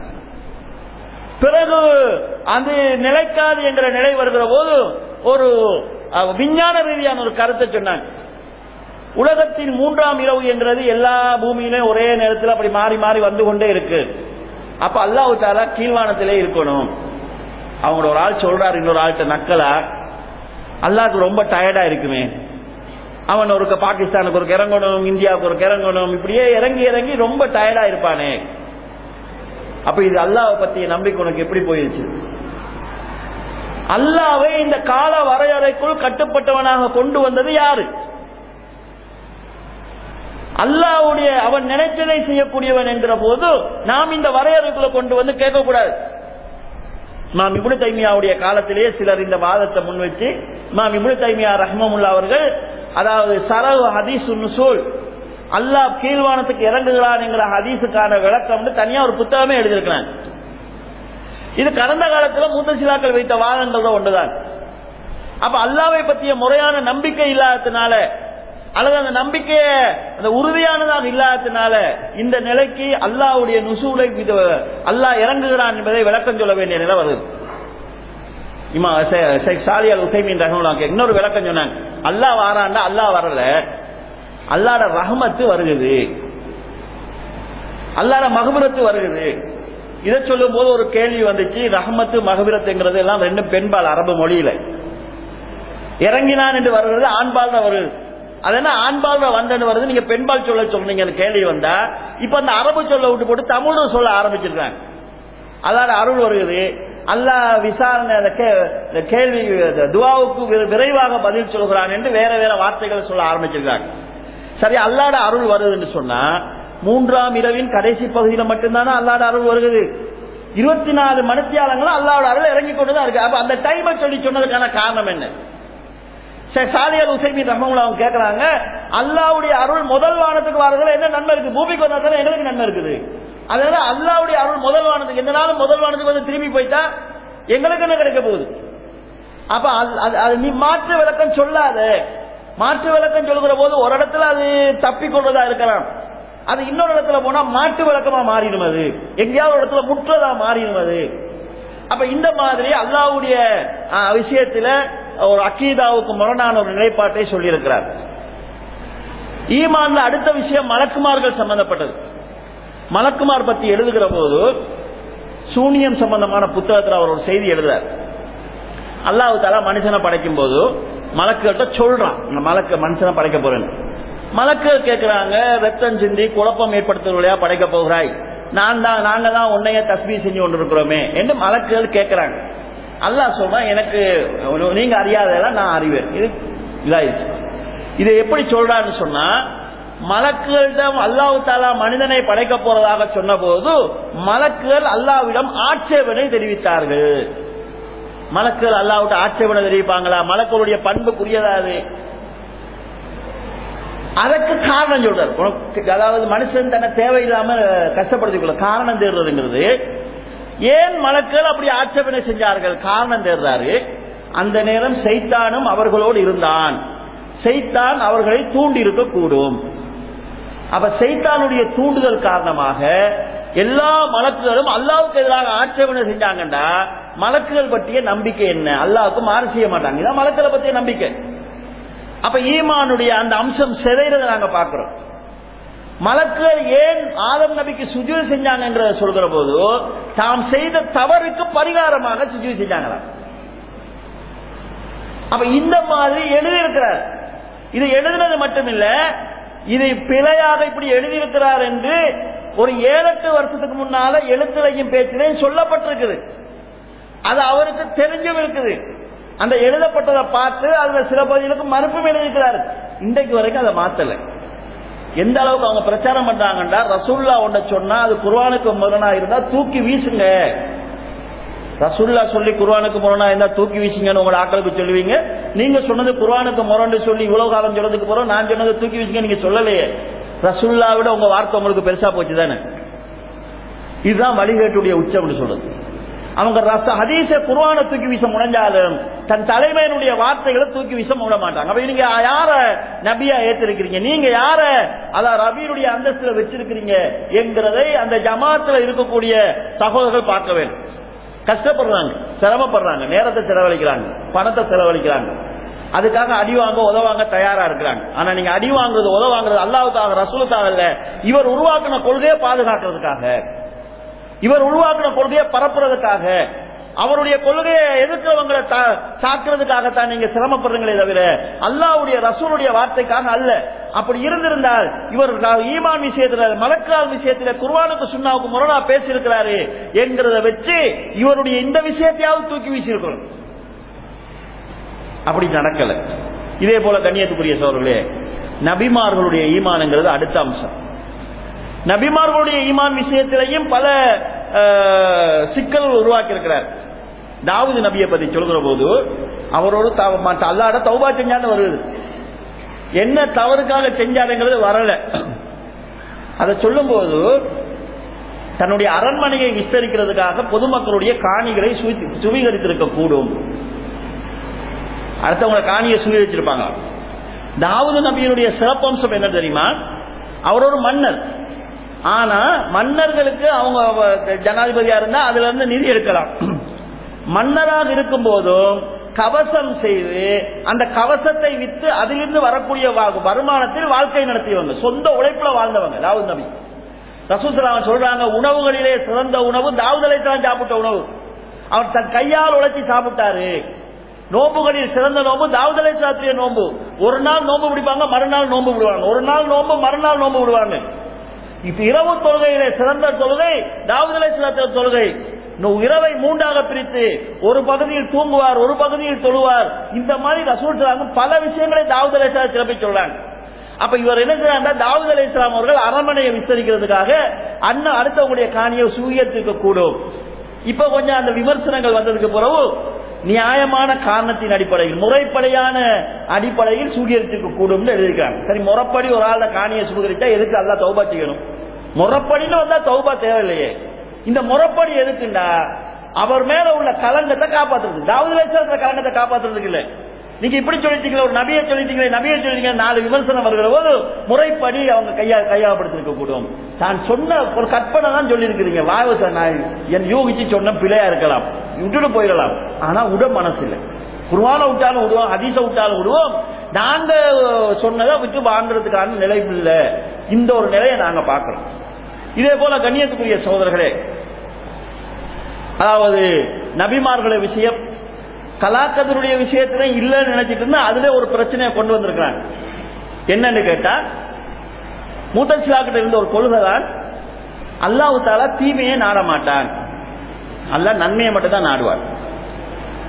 பிறகு அது நிலைக்காது என்கிற நிலை வருகிற போது ஒரு விஞ்ஞான ரீதியான ஒரு கருத்தை சொன்னாங்க. உலகத்தின் மூன்றாம் இரவு என்கிறது எல்லா பூமியிலும் ஒரே நேரத்தில் அப்படி மாறி மாறி வந்து கொண்டே இருக்கு. அப்ப அல்லாஹ் தஆலா கீழ்வானத்திலே இருக்கணும். அவங்க ஒரு ஆள் சொல்றாரு இன்னொரு ஆள்கிட்ட நக்கலா, அல்லாஹ்க்கு ரொம்ப டயர்டா இருக்குமே, அவன் ஒரு பாகிஸ்தானுக்கு ஒரு இறங்கணும், இந்தியாவுக்கு ஒரு இறங்கணும், இப்படியே இறங்கி இறங்கி ரொம்ப டயர்டா இருப்பானே. அப்ப இது அல்லாஹ்வை பத்திய நம்பிக்கை உனக்கு எப்படி போயிருச்சு? அல்லாஹ்வை இந்த கால வரையறைக்குள் கட்டுப்பட்டவனாக கொண்டு வந்தது யாரு? அல்லாஹ்வுடைய அவன் நினைச்சதை செய்யக்கூடியவன் என்கிற போது நாம் இந்த வரையறைக்குள்ள கொண்டு வந்து கேட்கக்கூடாது. இமாம் இப்னு தைமியாவுடைய காலத்திலேயே சிலர் இந்த வாதத்தை முன்வச்சு, இமாம் இப்னு தைமியா ரஹ்மத்துல்லாஹி அவர்கள், அதாவது சரஹ் ஹதீஸுன் நுஸூல், அல்லாஹ் கீழ்வானத்துக்கு இறங்குகிறான் என்கிற ஹதீஸுக்கான விளக்கம் தனியா ஒரு புத்தகமே எழுதியிருக்கிறாங்க. இது கடந்த காலத்தில் முத்தசிலாக்கள் வைத்த வாதங்கள் ஒன்றுதான். அப்ப அல்லாஹ்வை பற்றிய முறையான நம்பிக்கை இல்லாததுனால, அல்லது அந்த நம்பிக்கைய அந்த உறுதியானதாக இல்லாததுனால இந்த நிலைக்கு அல்லாஹ்வுடைய நுசூலை அல்லாஹ் இறங்குகிறான் என்பதை விளக்கம் சொல்ல வேண்டிய நிலை வருது. ஷேக் சாலி அல் உசைமீன் ரஹ்மத்துல்லாஹி இன்னொரு விளக்கம் சொன்னாங்க. அல்லாஹ் வாராண்டா அல்லாஹ் வரல, அல்லாஹ்வுடைய ரஹ்மத்து வருகிறது, அல்லாஹ்வுடைய மக்ஃபிரத்து வருகிறது. இதை சொல்லும் போது ஒரு கேள்வி வந்துச்சு, ரஹ்மத்து மக்ஃபிரத்துங்கிறது எல்லாம் ரெண்டும் பெண்பால் அரபு மொழியில. இறங்கினான் என்று வருகிறது ஆண்பால் தான் வருது. அதனால ஆண்பால் வந்தன்னு வருது, நீங்க பெண்பால் சொல்ல சொல்றீங்க கேள்வி வந்தா. இப்ப அந்த அரபு சொல்ல விட்டு போட்டு தமிழ் சொல்ல ஆரம்பிச்சிருக்காங்க. அல்லாஹ்வுடைய அருள் வருகிறது, அல்லாஹ் விசாரணை கேள்வி துஆவுக்கு விரைவாக பதில் சொல்கிறான் என்று வேற வேற வார்த்தைகளை சொல்ல ஆரம்பிச்சிருக்காங்க. சரி, அல்லாஹ்வுடைய அருள் வருதுன்னு சொன்னா மூன்றாம் இரவின் கடைசி பகுதியில மட்டும்தானே அல்லாஹ்வுடைய அருள் வருகிறது. 24 மணித்தியாலங்களும் அல்லாஹ்வுடைய அருள் இறங்கி கொண்டுதான் இருக்கு. அப்ப அந்த டைமை சொல்லி சொன்னதுக்கான காரணம் என்ன? சாலி அல் உசைமீன் ரஹ்மத்துல்லாஹி அவங்க கேட்கறாங்க, அல்லாஹ்வுடைய அருள் முதல் வானத்துக்கு வரதுல என்ன நன்மை இருக்கு? பூமிக்கு வந்தா தானே எங்களுக்கு நன்மை இருக்குது. அதனால அல்லாஹ்வுடைய அருள் முதல் வானத்துக்கு, எந்த நாளும் முதல் வானத்துக்கு வந்து திரும்பி போயிட்டா எங்களுக்கு என்ன கிடைக்க போகுது? அப்ப நீ மாற்று விளக்கம் சொல்லாத. மாற்று விளக்கம் சொல்லுகிற போது ஒரு இடத்துல அது தப்பிக்கொள்றதா இருக்கலாம், அது இன்னொரு இடத்துல போனா மாற்று விளக்கமா மாறிடும், அது எங்கேயாவது ஒரு இடத்துல முற்றதா மாறிடும் அது. அப்ப இந்த மாதிரி அல்லாஹ்வுடைய விஷயத்துல ஒரு அக்கீதாவுக்கு முரணான ஒரு நிலைப்பாட்டை சொல்லி இருக்கிறார். ஈமான்ல அடுத்த விஷயம் மலக்குமார்கள் சம்பந்தப்பட்டது. மலக்குமார் பத்தி எழுதுகிற போது சூனியம் சம்பந்தமான புத்தகத்தில் அவர் ஒரு செய்தி எழுதுறார். அல்லாஹ் தஆலா மனுஷனை படைக்கும் போது மலக்குகிட்ட சொல்றான், மலக்கு மனுஷனை படைக்க போறேன். மலக்கு கேட்கிறாங்க, ரத்தம் சிந்தி குழப்பம் ஏற்படுத்துவதையா படைக்க போகிறாய்? நாங்க தான் உன்னைய தஸ்பீஹ் செஞ்சு கொண்டிருக்கிறோமே என்று மலக்குகள் கேட்கிறாங்க. அல்லாஹ் சொல்றான் எனக்கு நீங்க அறியாததெல்லாம் நான் அறிவேன். இது இதாயிருச்சு. இதை எப்படி சொல்றான்னு சொன்னா, மலக்குகளிடம் அல்லாஹ் தஆலா மனிதனை படைக்க போறதாக சொன்ன போது மலக்குகள் அல்லாஹ்விடம் ஆட்சேபனை தெரிவித்தார்கள். மலக்குகள் அல்லாஹ்விட்ட ஆட்சேபனை தெரிவிப்பாங்களா? மலக்குகளுடைய பண்புக்குரியதாது. அதற்கு காரணம் சொல்றாரு. அதாவது மனுஷன் தன்னை தேவையில்லாம கஷ்டப்படுத்திக் கொள்ள காரணம் தேடுறதுங்கிறது. ஏன் மலக்குகள் அப்படி ஆட்சேபனை செஞ்சார்கள்? காரணம் தேடுறாரு. அந்த நேரம் சைத்தானும் அவர்களோடு இருந்தான். சைத்தான் அவர்களை தூண்டி இருக்கக்கூடும். அப்ப சைத்தானுடைய தூண்டுதல் காரணமாக எல்லா மலக்குகளும் அல்லாஹ்வுக்கு எதிராக ஆட்சேபனை செஞ்சாங்கண்டா மலக்குகள் பற்றிய நம்பிக்கை என்ன? அல்லாஹ்வுக்கு மாறு செய்ய மாட்டாங்க. இதான் மலக்குகளை பற்றிய நம்பிக்கை. அப்ப ஈமானுடைய அந்த அம்சம் சிதைறதை நாங்க பார்க்கிறோம். மலக்குகள் ஏன் ஆதம் நபிக்கு சுஜூத் செஞ்சாங்கன்றத சொல்கிற போது தாம் செய்த தவறுக்கு பரிகாரமாக சுஜூத் செஞ்சாங்களா? அப்ப இந்த மாதிரி எழுதியிருக்கிறார். இது எழுதினது மட்டுமில்ல, இதை பிழையாக இப்படி எழுதியிருக்கிறார் என்று ஒரு 7-8 வருஷத்துக்கு முன்னால எழுத்துலையும் பேச்சிலையும் சொல்லப்பட்டிருக்குது. அது அவருக்கு தெரிஞ்சும் இருக்குது. அந்த எழுதப்பட்டதை பார்த்து அதுல சில பகுதிகளுக்கு மறுப்பும் எழுதியிருக்கிறார். இன்றைக்கு வரைக்கும் அதை மாத்தல. எந்த அளவுக்கு அவங்க பிரச்சாரம் பண்றாங்கன்னா, ரசூலுல்லாஹ் ஒன்றை சொன்னா அது குர்ஆனுக்கு முரணா இருந்தா தூக்கி வீசுங்க. ரசூலுல்லாஹ் சொல்லி குர்ஆனுக்கு முரணா இருந்தா தூக்கி வீசுங்கன்னு உங்களோட ஆட்களுக்கு சொல்லுவீங்க. நீங்க சொன்னது குர்ஆனுக்கு முரணு சொல்லி இவ்வளவு காலம் சொல்றதுக்கு போறோம், நான் சொன்னது தூக்கி வீசுங்க நீங்க சொல்லலையே. ரசூலுல்லாஹ் விட உங்க வார்த்தை உங்களுக்கு பெருசா போச்சு தானே. இதுதான் வழிகேட்டுடைய உச்சம்னு சொல்றது. அவங்க ஹதீஸ குர்ஆனை தூக்கி வீச முனைஞ்சாலும் தன் தலைமையினுடைய வார்த்தைகளை தூக்கி வீச முட மாட்டாங்க. அப்ப நீங்க யார நபியா ஏற்றிருக்கிறீங்க, நீங்க யார அதான் ரபியுடைய அந்தஸ்துல வச்சிருக்கிறீங்க என்கிறதை அந்த ஜமாத்துல இருக்கக்கூடிய சகோதரர்கள் பார்க்க வேண்டும். கஷ்டப்படுறாங்க, சிரமப்படுறாங்க, நேரத்தை செலவழிக்கிறாங்க, பணத்தை செலவழிக்கிறாங்க, அதுக்காக அடி வாங்க உதவாங்க தயாரா இருக்கிறாங்க. ஆனா நீங்க அடி வாங்குறது உதவாங்கிறது அல்லாஹ்வுக்காக ரசூலுக்காக இல்ல, இவர் உருவாக்கின கொள்கையை பாதுகாக்கிறதுக்காக, இவர் உருவாக்கின கொள்கையை பரப்புறதுக்காக, அவருடைய கொள்கையை எதிர்க்கிறவங்களை தாக்குறதுக்காகத்தான் நீங்க சிரமப்படுறீங்களே தவிர அல்லாஹ்வுடைய ரசூலுடைய வார்த்தைக்காக அல்ல. அப்படி இருந்திருந்தால் இவர் ஈமான் விஷயத்துல மலக்குகள் விஷயத்துல குர்ஆனுக்கு சுன்னாவுக்கு முரணா பேசியிருக்கிறாரு என்கிறத வச்சு இவருடைய இந்த விஷயத்தையாவது தூக்கி வீசியிருக்கிறோம். அப்படி நடக்கல. இதே போல கண்ணியத்துக்குரிய சகோதரர்களே, நபிமார்களுடைய ஈமான்ங்கிறது அடுத்த அம்சம். நபிமார்களுடைய ஈமான் விஷயத்திலையும் பல சிக்கல்கள் உருவாக்கி இருக்கிறார். தாவூது நபியை பத்தி சொல்கிற போது அவரோடு அல்லாஹ்ட தௌபா செஞ்சான்னு வருது. என்ன தவறுக்காக செஞ்சாருங்கிறது வரல. அதை சொல்லும் போது தன்னுடைய அரண்மனையை விஸ்தரிக்கிறதுக்காக பொதுமக்களுடைய காணிகளை சுவீகரித்திருக்க கூடும். அடுத்தவங்க காணியை சுவீகரிச்சிருப்பாங்க. தாவூது நபியினுடைய சிறப்பம்சம் என்ன தெரியுமா? அவர் ஒரு மன்னர். ஆனா மன்னர்களுக்கு அவங்க ஜனாதிபதியா இருந்தா அதுல இருந்து நிதி எடுக்கலாம். மன்னராக இருக்கும் போதும் கவசம் செய்து அந்த கவசத்தை வித்து அதிலிருந்து வரக்கூடிய வருமானத்தில் வாழ்க்கை நடத்தியவங்க, சொந்த உழைப்புல வாழ்ந்தவங்க தாவூது நபி. ரசூல் ஸல்லல்லாஹு அலைஹி வஸல்லம் சொல்றாங்க, உணவுகளிலே சிறந்த உணவு தாவூது அலைஹிஸ்ஸலாம் சாப்பிட்ட உணவு. அவர் தன் கையால் உழைச்சி சாப்பிட்டாரு. நோம்புகளில் சிறந்த நோம்பு தாவூது அலைஹிஸ்ஸலாத்துடைய நோம்பு. ஒரு நாள் நோம்பு பிடிப்பாங்க, மறுநாள் நோம்பு விடுவாங்க, ஒரு நாள் நோம்பு மறுநாள் நோம்பு விடுவாங்க. இப்ப இரவு தொழுகையிலே சிறந்த தொழுகை தாவூது அலைஹிஸ்ஸலாத்துடைய தொழுகை. இரவை 3ஆக பிரித்து ஒரு பகுதியில் தூங்குவார், ஒரு பகுதியில் தொழுவார். இந்த மாதிரி ரசூல் ஸல்லல்லாஹு பல விஷயங்களை தாவூது அலைஹிஸ்ஸலாம் சிறப்பி சொல்றாங்க. அப்ப இவர் என்ன செய்யறாங்க, தாவூது அலைஹிஸ்ஸலாம் அவர்கள் அரண்மனையை விஸ்தரிக்கிறதுக்காக அடுத்தவங்களுடைய காணியை சுவீகரிக்க கூடும். இப்ப கொஞ்சம் அந்த விமர்சனங்கள் வந்ததுக்கு பிறகு நியாயமான காரணத்தின் அடிப்படையில் முறைப்படியான அடிப்படையில் சுவீகரிக்க கூடும் எழுதியிருக்காங்க. சரி, முறைப்படி ஒரு ஆள காணியை சுவீகரிச்சா எதுக்கு அல்லாஹ் தௌபா செய்யணும்? முறைப்படின்னு வந்தா தௌபா தேவையில்லையே. இந்த முறைப்படி எதுக்குண்டா அவர் மேல உள்ள கலங்கத்தை காப்பாற்றுறது, தாவூது அலைஹிஸ்ஸலாம் கலங்கத்தை காப்பாற்றுறதுக்கு இல்ல. நீங்க இப்படி சொல்லிட்டீங்களா, ஒரு நபியை சொல்லிட்டீங்க 4 விமர்சனம் வருகிற போது முறைப்படி அவங்க கையாளப்படுத்திருக்க கூடும். தான் சொன்ன ஒரு கற்பனை தான் சொல்லி இருக்கிறீங்க, என் யூகிச்சு சொன்ன பிழையா இருக்கலாம், விட்டுட்டு போயிடலாம். ஆனா உட மனசு இல்லை. குர்ஆனை விட்டாலும் விடுவோம், ஹதீஸ விட்டாலும் விடுவோம், நாங்க சொன்னதை விட்டு வாழ்றதுக்கான நிலை இல்லை. இந்த ஒரு நிலையை நாங்க பார்க்கிறோம். இதே போல கண்ணியத்துக்குரிய சகோதரர்களே, அதாவது நபிமார்களை விஷயம் கலாக்கதருடைய விஷயத்துல இல்லன்னு நினைச்சிட்டு இருந்தா அதுல ஒரு பிரச்சனையை கொண்டு வந்திருக்கிறாங்க. என்னன்னு கேட்டா, முத்தசிலாக்கிட்ட இருந்த ஒரு கொள்கை தான் அல்லாஹ் தஆலா தீமையை நாட மாட்டான், அல்லாஹ் நன்மையை மட்டும் தான் நாடுவார்.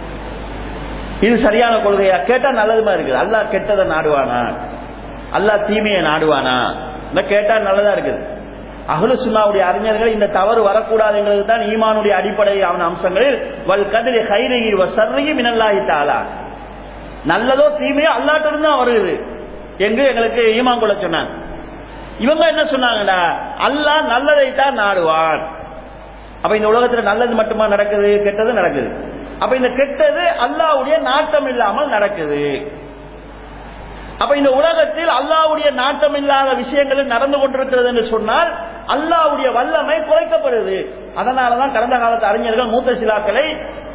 இது சரியான கொள்கையா கேட்டா நல்லதுமா இருக்குது. அல்லாஹ் கெட்டதை நாடுவானா, அல்லாஹ் தீமையை நாடுவானா? கேட்டா நல்லதா இருக்குது. அஹ்லு சுன்னாவுடைய அறிஞர்கள் இந்த தவறு வரக்கூடாதுங்கிறது தான் ஈமானுடைய அடிப்படையான அம்சங்களில் வல் கத்ரி கைரிஹி வ ஷர்ரிஹி மினல்லாஹி தஆலா, நல்லதோ தீமையோ அல்லாஹ்ட்ட இருந்து தான் வருது எங்களுக்கு ஈமான் கொள்ள சொன்னாங்க. இவங்க என்ன சொன்னாங்கடா, அல்லாஹ் நல்லதை தான் நாடுவான். அப்ப இந்த உலகத்துல நல்லது மட்டுமா நடக்குது, கெட்டது நடக்குது. அப்ப இந்த கெட்டது அல்லாஹ்வுடைய நாட்டம் இல்லாமல் நடக்குது. அப்ப இந்த உலகத்தில் அல்லாஹ்வுடைய நாட்டம் இல்லாத விஷயங்கள் நடந்து கொண்டிருக்கிறது என்று சொன்னால் அல்லாஹ்வுடைய வல்லமை குறைக்கப்படுது. அதனாலதான் கடந்த காலத்து அறிஞர்கள் முத்தசிலாக்களை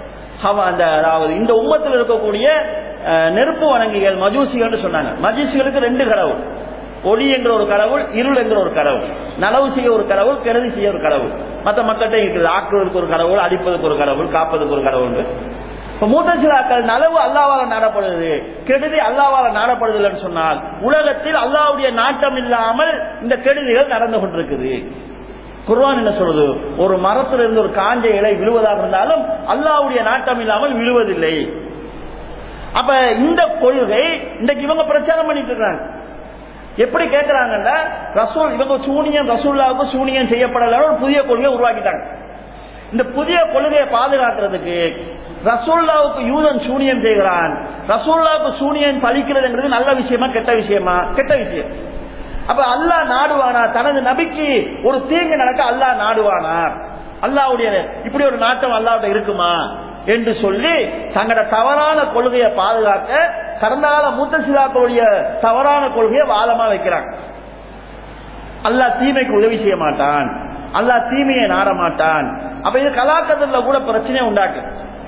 அதாவது இந்த உம்மத்தில் இருக்கக்கூடிய நெருப்பு வணங்கிகள் மஜூசிகள் சொன்னாங்க. மஜூசிகளுக்கு ரெண்டு கடவுள், ஒளி என்கிற ஒரு கடவுள், இருள் என்கிற ஒரு கடவுள், நலவு செய்ய ஒரு கடவுள், கெடுதி செய்ய ஒரு கடவுள். மற்ற மக்கள்கிட்ட இருக்குது, ஆக்குவதற்கு ஒரு கடவுள், அடிப்பதற்கு ஒரு கடவுள், காப்பதற்கு ஒரு கடவுள். முத்தசிலாக்கள் நலவு அல்லாஹ்வால நாடப்படுது, கெடுதி அல்லாஹ்வால நாடப்படுதுன்னு சொன்னால் உலகத்தில் அல்லாஹ்வுடைய நாட்டம் இல்லாமல் இந்த கெடுதிகள் நடந்து கொண்டிருக்குது. குர்ஆன் என்ன சொல்றது, ஒரு மரத்திலிருந்து ஒரு காஞ்ச இலை விழுவதாக இருந்தாலும் அல்லாஹ்வுடைய நாட்டம் இல்லாமல் விழுவதில்லை. அப்ப இந்த கொள்கை இன்றைக்கு இவங்க பிரச்சாரம் பண்ணிட்டு இருக்காங்க. எப்படி கேட்கிறாங்கன்னா, ரசூல் இவங்க சூனியம், ரசூலுல்லாஹ்வுக்கு சூனியம் செய்யப்படல ஒரு புதிய கொள்கையை உருவாக்கிட்டாங்க. இந்த புதிய கொள்கையை பாதுகாக்கிறதுக்கு ரசூலுல்லாஹ்வுக்கு யூதன் சூனியம் செய்கிறான், ரசூலுல்லாஹ்வுக்கு சூனியம் பலிக்கிறதுங்கிறது நல்ல விஷயமா கெட்ட விஷயமா? கெட்ட விஷயம். அப்ப அல்லாஹ் நாடுவானா, தனது நபிக்கு ஒரு தீங்கு நடக்க அல்லாஹ் நாடுவானா? அல்லாஹ்வுடைய இப்படி ஒரு நாட்டம் அல்லாஹ்வுடைய இருக்குமா என்று சொல்லி தங்களோட தவறான கொள்கையை பாதுகாக்க கடந்த கால முத்தசிலாக்களுடைய தவறான கொள்கையை வாதமா வைக்கிறாங்க. அல்லாஹ் தீமைக்கு உதவி செய்ய மாட்டான், அல்லாஹ் தீமையை நாட மாட்டான். அப்ப இது கலாக்கத்துல கூட பிரச்சனையை உண்டாக்கு.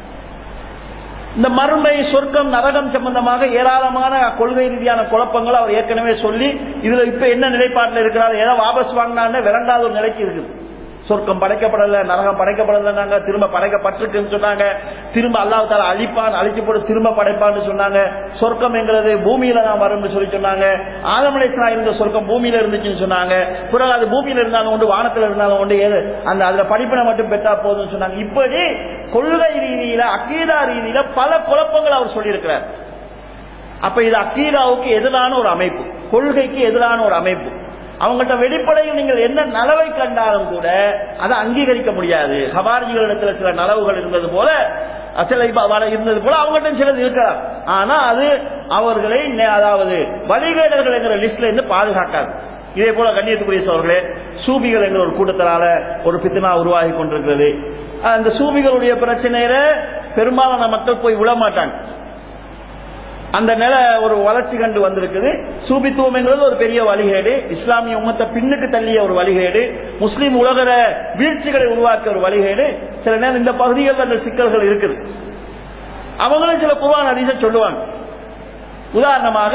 இந்த மறுமை, சொர்க்கம், நரகம் சம்பந்தமாக ஏராளமான கொள்கை ரீதியான குழப்பங்கள் அவர் ஏற்கனவே சொல்லி இதுல இப்ப என்ன நிலைப்பாட்டில் இருக்கிறார், ஏதோ வாபஸ் வாங்கினான்னு விளங்காத ஒரு நிலைக்கு இருக்குது. சொர்க்கம் படைக்கப்படல, நரகம் படைக்கப்படல, திரும்ப படைக்கப்பட்டிருக்குன்னு சொன்னாங்க. திரும்ப அல்லாஹ் தஆலா அழிப்பான், அழிச்சு போட்டு திரும்ப படைப்பான்னு சொன்னாங்க. சொர்க்கம் என்கிறது பூமியில தான் வரும்னு சொல்லி சொன்னாங்க. ஆதம் அலைஹிஸ்ஸலாம் இருந்த சொர்க்கம் பூமியில இருந்துச்சுன்னு சொன்னாங்க. பிறகு அது பூமியில இருந்தாலும் உண்டு, வானத்துல இருந்தாலும் உண்டு, அந்த அதுல படிப்பினை மட்டும் பெற்றா போதும்னு சொன்னாங்க. இப்படி கொள்கை ரீதியில, அக்கீதா ரீதியில பல குழப்பங்கள் அவர் சொல்லியிருக்கிறார். அப்ப இது அக்கீதாவுக்கு எதிரான ஒரு அமைப்பு, கொள்கைக்கு எதிரான ஒரு அமைப்பு. அவங்கள்ட்ட வெளிப்படையில் நீங்கள் என்ன நலவை கண்டாலும் கூட அதை அங்கீகரிக்க முடியாது. ஹவாரிஜிகளிடத்தில் சில நலவுகள் இருந்தது போல, சில இருந்தது போல அவங்கள்ட்ட சிலது இருக்கலாம். ஆனா அது அவர்களை அதாவது வழிகேடர்கள் என்கிற லிஸ்ட்ல இருந்து பாதுகாக்காது. இதே போல கண்ணியத்துக்குரிய சோழர்களே, சூபிகள் என்கிற ஒரு கூட்டத்தினால ஒரு பித்னா உருவாகி கொண்டிருக்கிறது. அந்த சூபிகளுடைய பிரச்சனையில பெரும்பாலான மக்கள் போய் விழமாட்டாங்க. அந்த நிலை ஒரு வளர்ச்சி கண்டு வந்திருக்குது. சூபித்துவம் என்கிறது ஒரு பெரிய வழிகேடு, இஸ்லாமிய உம்மத்தை பின்னுக்கு தள்ளிய ஒரு வழிகேடு, முஸ்லீம் உலக வீழ்ச்சிகளை உருவாக்கிய ஒரு வழிகேடு. சில நேரம் இந்த பகுதிகளில் அந்த சிக்கல்கள் இருக்குது. அவங்களும் சில குர்ஆன் ஹதீஸை சொல்லுவாங்க. உதாரணமாக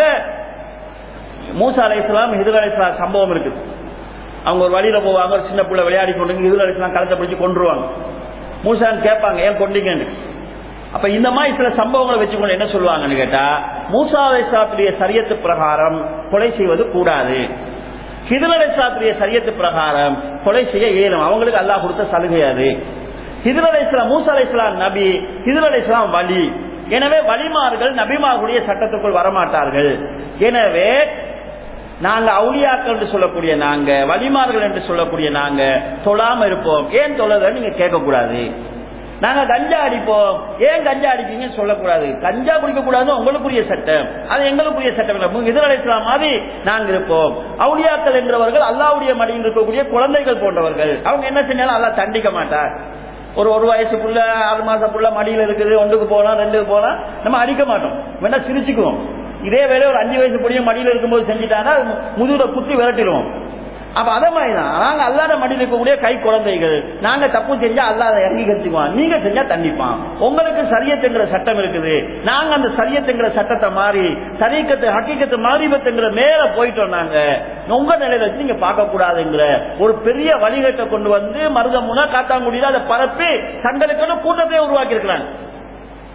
மூசா அலைஹிஸ்ஸலாம், ஹிதர் அலைஹிஸ்ஸலாம் சம்பவம் இருக்குது. அவங்க ஒரு வழியில போவாங்க, ஒரு சின்ன பிள்ளை விளையாடி கொண்டு ஹிதர் அலைஹிஸ்ஸலாம் கழுத்தை பிடிச்சு கொன்றுவாங்க. மூசான்னு கேட்பாங்க, ஏன் கொண்டீங்கன்னு. அப்ப இந்த மாதிரி சில சம்பவங்களை வச்சுக்கொண்டு என்ன சொல்லுவாங்கன்னு கேட்டா, மூசா அலைஹிஸ்ஸலாத்துடைய ஷரியத்து பிரகாரம் கொலை செய்வது கூடாது, ஹிதர் அலைஹிஸ்ஸலாத்துடைய ஷரியத்து பிரகாரம் கொலை செய்ய இயலும், அவங்களுக்கு அல்லாஹ் கொடுத்த சலுகை அது. ஹிதர் அலைஹிஸ்ஸலாம், மூசா அலைஹிஸ்ஸலாம் நபி, ஹிதர் அலைஹிஸ்ஸலாம் வலி. எனவே வலிமார்கள் நபிமார்களுடைய சட்டத்துக்குள் வரமாட்டார்கள். எனவே நாங்க அவுலியாக்கள் என்று சொல்லக்கூடிய நாங்க, வலிமார்கள் என்று சொல்லக்கூடிய நாங்க தொழாம இருப்போம். ஏன் தொழல நீங்க கேட்க கூடாது. நாங்க கஞ்சா அடிப்போம், ஏன் கஞ்சா அடிப்பீங்கன்னு சொல்லக்கூடாது. கஞ்சா குடிக்க கூடாது உங்களுக்குரிய சட்டம், அது எங்களுக்குரிய சட்டம் இல்லை. ஹிதர் அலைஹிஸ்ஸலாம் மாதிரி நாங்க இருப்போம். அவுலியாக்கள் என்றவர்கள் அல்லாஹ்வுடைய மடியில் இருக்கக்கூடிய குழந்தைகள் போன்றவர்கள். அவங்க என்ன செஞ்சாலும் அல்லாஹ் தண்டிக்க மாட்டார். ஒரு வயசுக்குள்ள 6 மாசத்துக்குள்ள மடியில் இருக்குது, 1க்கு போலாம் 2க்கு போலாம், நம்ம அடிக்க மாட்டோம், வேணா சிரிச்சுக்குவோம். இதே வேலை ஒரு 5 வயசு பொடியும் மடியில் இருக்கும்போது செஞ்சுட்டானா முதுகுல குத்தி விரட்டிடுவோம். அப்ப அதே மாதிரிதான் நாங்க அல்லாத மடியில் இருக்கக்கூடிய கை குழந்தைகள். நாங்க தப்பு செஞ்சா அல்லாத இறங்கி கற்றுக்குவான், நீங்க செஞ்சா தண்டிப்பான். உங்களுக்கு சரியத்துங்கிற சட்டம் இருக்குது, நாங்க அந்த சரியத்துங்கிற சட்டத்தை மாறி தரீக்கத்து ஹக்கீக்கத்து மாரிபத்துங்கிற மேல போயிட்டோம். நாங்க உங்க நிலையில வச்சு நீங்க பார்க்க கூடாதுங்கிற ஒரு பெரிய வழிகட்டை கொண்டு வந்து மருதமுனா காத்தாங்குடியில அதை பரப்பி தங்களுக்குன்னு கூட்டத்தை உருவாக்கி இருக்கிறாங்க.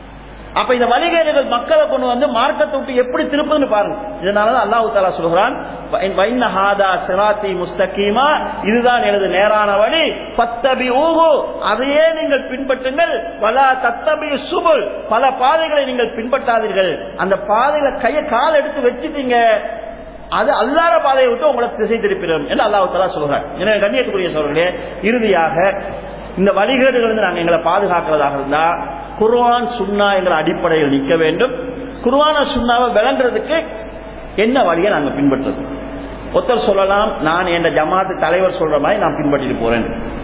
அப்ப இந்த வழிகேடுகள் மக்களை கொண்டு வந்து மார்க்கத்தை விட்டு எப்படி திருப்புன்னு பாருங்க. இதனாலதான் அல்லாஹ் தஆலா சொல்கிறான், வைன்ன ஹாதா சிராத்தி முஸ்தகீமா, இதுதான் எனது நேரான வழி, ஃபத்தபிஊஹு, அதையே நீங்கள் பின்பற்றுங்கள், வலா தத்தபியு சுபுல், பல பாதைகளை நீங்கள் பின்பற்றாதீர்கள். அந்த பாதையில கால் எடுத்து வச்சுட்டீங்க, அது அல்லாஹ்வுடைய பாதையை விட்டு உங்களை திசை திருப்பிடும் என்று அல்லாஹ் தஆலா சொல்கிறார். எனவே கண்ணியத்துக்குரிய சகோதரர்களே, இறுதியாக இந்த வழிகேடுகள் நாங்கள் எங்களை பாதுகாக்கிறதாக இருந்தா குர்ஆன் சுன்னா என்ற அடிப்படையில் நிற்க வேண்டும். குர்ஆன சுன்னாவை விளங்குறதுக்கு என்ன வழியை நாங்கள் பின்பற்றுறது? ஒருத்தர் சொல்லலாம், நான் என் ஜமாத்து தலைவர் சொல்ற மாதிரி நான் பின்பற்றிட்டு போறேன்.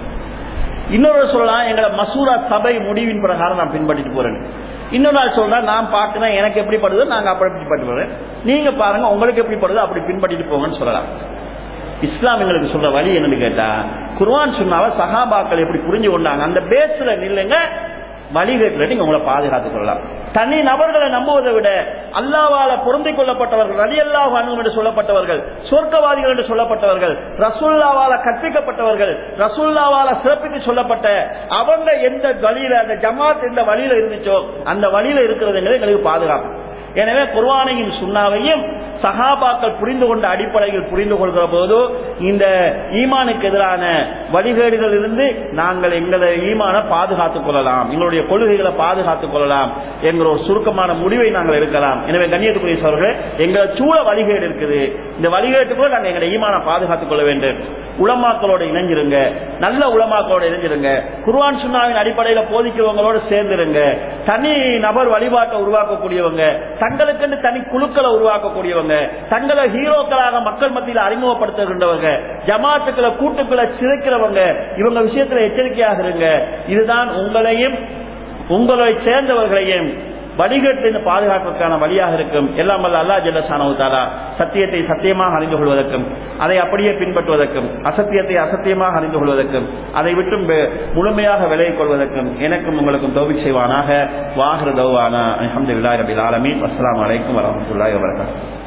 இன்னொரு சொல்லலாம், எங்களை மசூரா சபை முடிவின் பிரகாரம் நான் பின்பற்றிட்டு போறேன். இன்னொரு நாள் சொல்றா, நான் பார்க்கிறேன் எனக்கு எப்படி படுதோ நாங்க அப்படி பின்பற்றி போறேன், நீங்க பாருங்க உங்களுக்கு எப்படி படுதோ அப்படி பின்பற்றிட்டு போங்கன்னு சொல்லலாம். இஸ்லாம் எங்களுக்கு சொல்ற வழி என்னன்னு கேட்டா, குர்ஆன் சுன்னாவை சஹாபாக்கள் எப்படி புரிஞ்சு கொண்டாங்க அந்த பேஸ்ல நில்லுங்க, வழிகேட்டில் நீங்க உங்களை பாதுகாத்துக் கொள்ளலாம். தனி நபர்களை நம்புவதை விட அல்லாஹ்வால பொருந்திக் கொள்ளப்பட்டவர்கள், ரலியல்லாஹு அன்ஹும் என்று சொல்லப்பட்டவர்கள், சொர்க்கவாதிகள் என்று சொல்லப்பட்டவர்கள், ரசூலுல்லாஹ்வால கற்பிக்கப்பட்டவர்கள், ரசூலுல்லாஹ்வால சிறப்பித்து சொல்லப்பட்ட அவங்க எந்த வழியில, அந்த ஜமாத் எந்த வழியில இருந்துச்சோ அந்த வழியில இருக்கிறது எங்களுக்கு பாதுகாப்பு. எனவே குர்ஆனையும் சுன்னாவையும் சஹாபாக்கள் புரிந்து கொண்ட அடிப்படையில் புரிந்து கொள்கிற போது இந்த ஈமானுக்கு எதிரான வழிகேடுகள் இருந்து நாங்கள் எங்களை ஈமான பாதுகாத்துக் கொள்ளலாம், எங்களுடைய கொள்கைகளை பாதுகாத்துக் கொள்ளலாம் என்கிற ஒரு சுருக்கமான முடிவை நாங்கள் எடுக்கலாம். எனவே கண்ணியத்துக்குரிய சகோதரர்களே, எங்களை சூழ வழிகேடு இருக்குது, இந்த வழிகேட்டுக்குள்ள நாங்கள் எங்களை ஈமான பாதுகாத்துக் கொள்ள வேண்டும். உலமாக்களோட இணைஞ்சிருங்க, நல்ல உலமாக்களோட இணைஞ்சிருங்க, குர்ஆன் சுன்னாவின் அடிப்படையில் போதிக்கிறவங்களோட சேர்ந்துருங்க. தனி நபர் வழிபாட்டை உருவாக்கக்கூடியவங்க, தங்களுக்கென்று தனி குழுக்களை உருவாக்கக்கூடியவங்க, தங்களை ஹீரோக்களாக மக்கள் மத்தியில் அறிமுகப்படுத்துகின்றவங்க, ஜமாத்துக்களை கூட்டுக்களை சிதைக்கிறவங்க, இவங்க விஷயத்தில் எச்சரிக்கையாக இருங்க. இதுதான் உங்களையும் உங்களை சேர்ந்தவர்களையும் வழிகேட்டிலிருந்து பாதுகாப்பதற்கான வழியாக இருக்கும். எல்லாம் வல்ல அல்லாஹ் ஜல்ல ஷானஹு தஆலா சத்தியத்தை சத்தியமாக அறிந்து கொள்வதற்கும், அதை அப்படியே பின்பற்றுவதற்கும், அசத்தியத்தை அசத்தியமாக அறிந்து கொள்வதற்கும், அதை விட்டு முழுமையாக விலகிக் கொள்வதற்கும் எனக்கும் உங்களுக்கும் தௌஃபீக் செய்வானாக. வாஹிரு தஅவானா அல்ஹம்துலில்லாஹி ரப்பில் ஆலமீன். அஸ்ஸலாமு அலைக்கும் வரஹ்மத்துல்லாஹி வபரகாத்துஹு.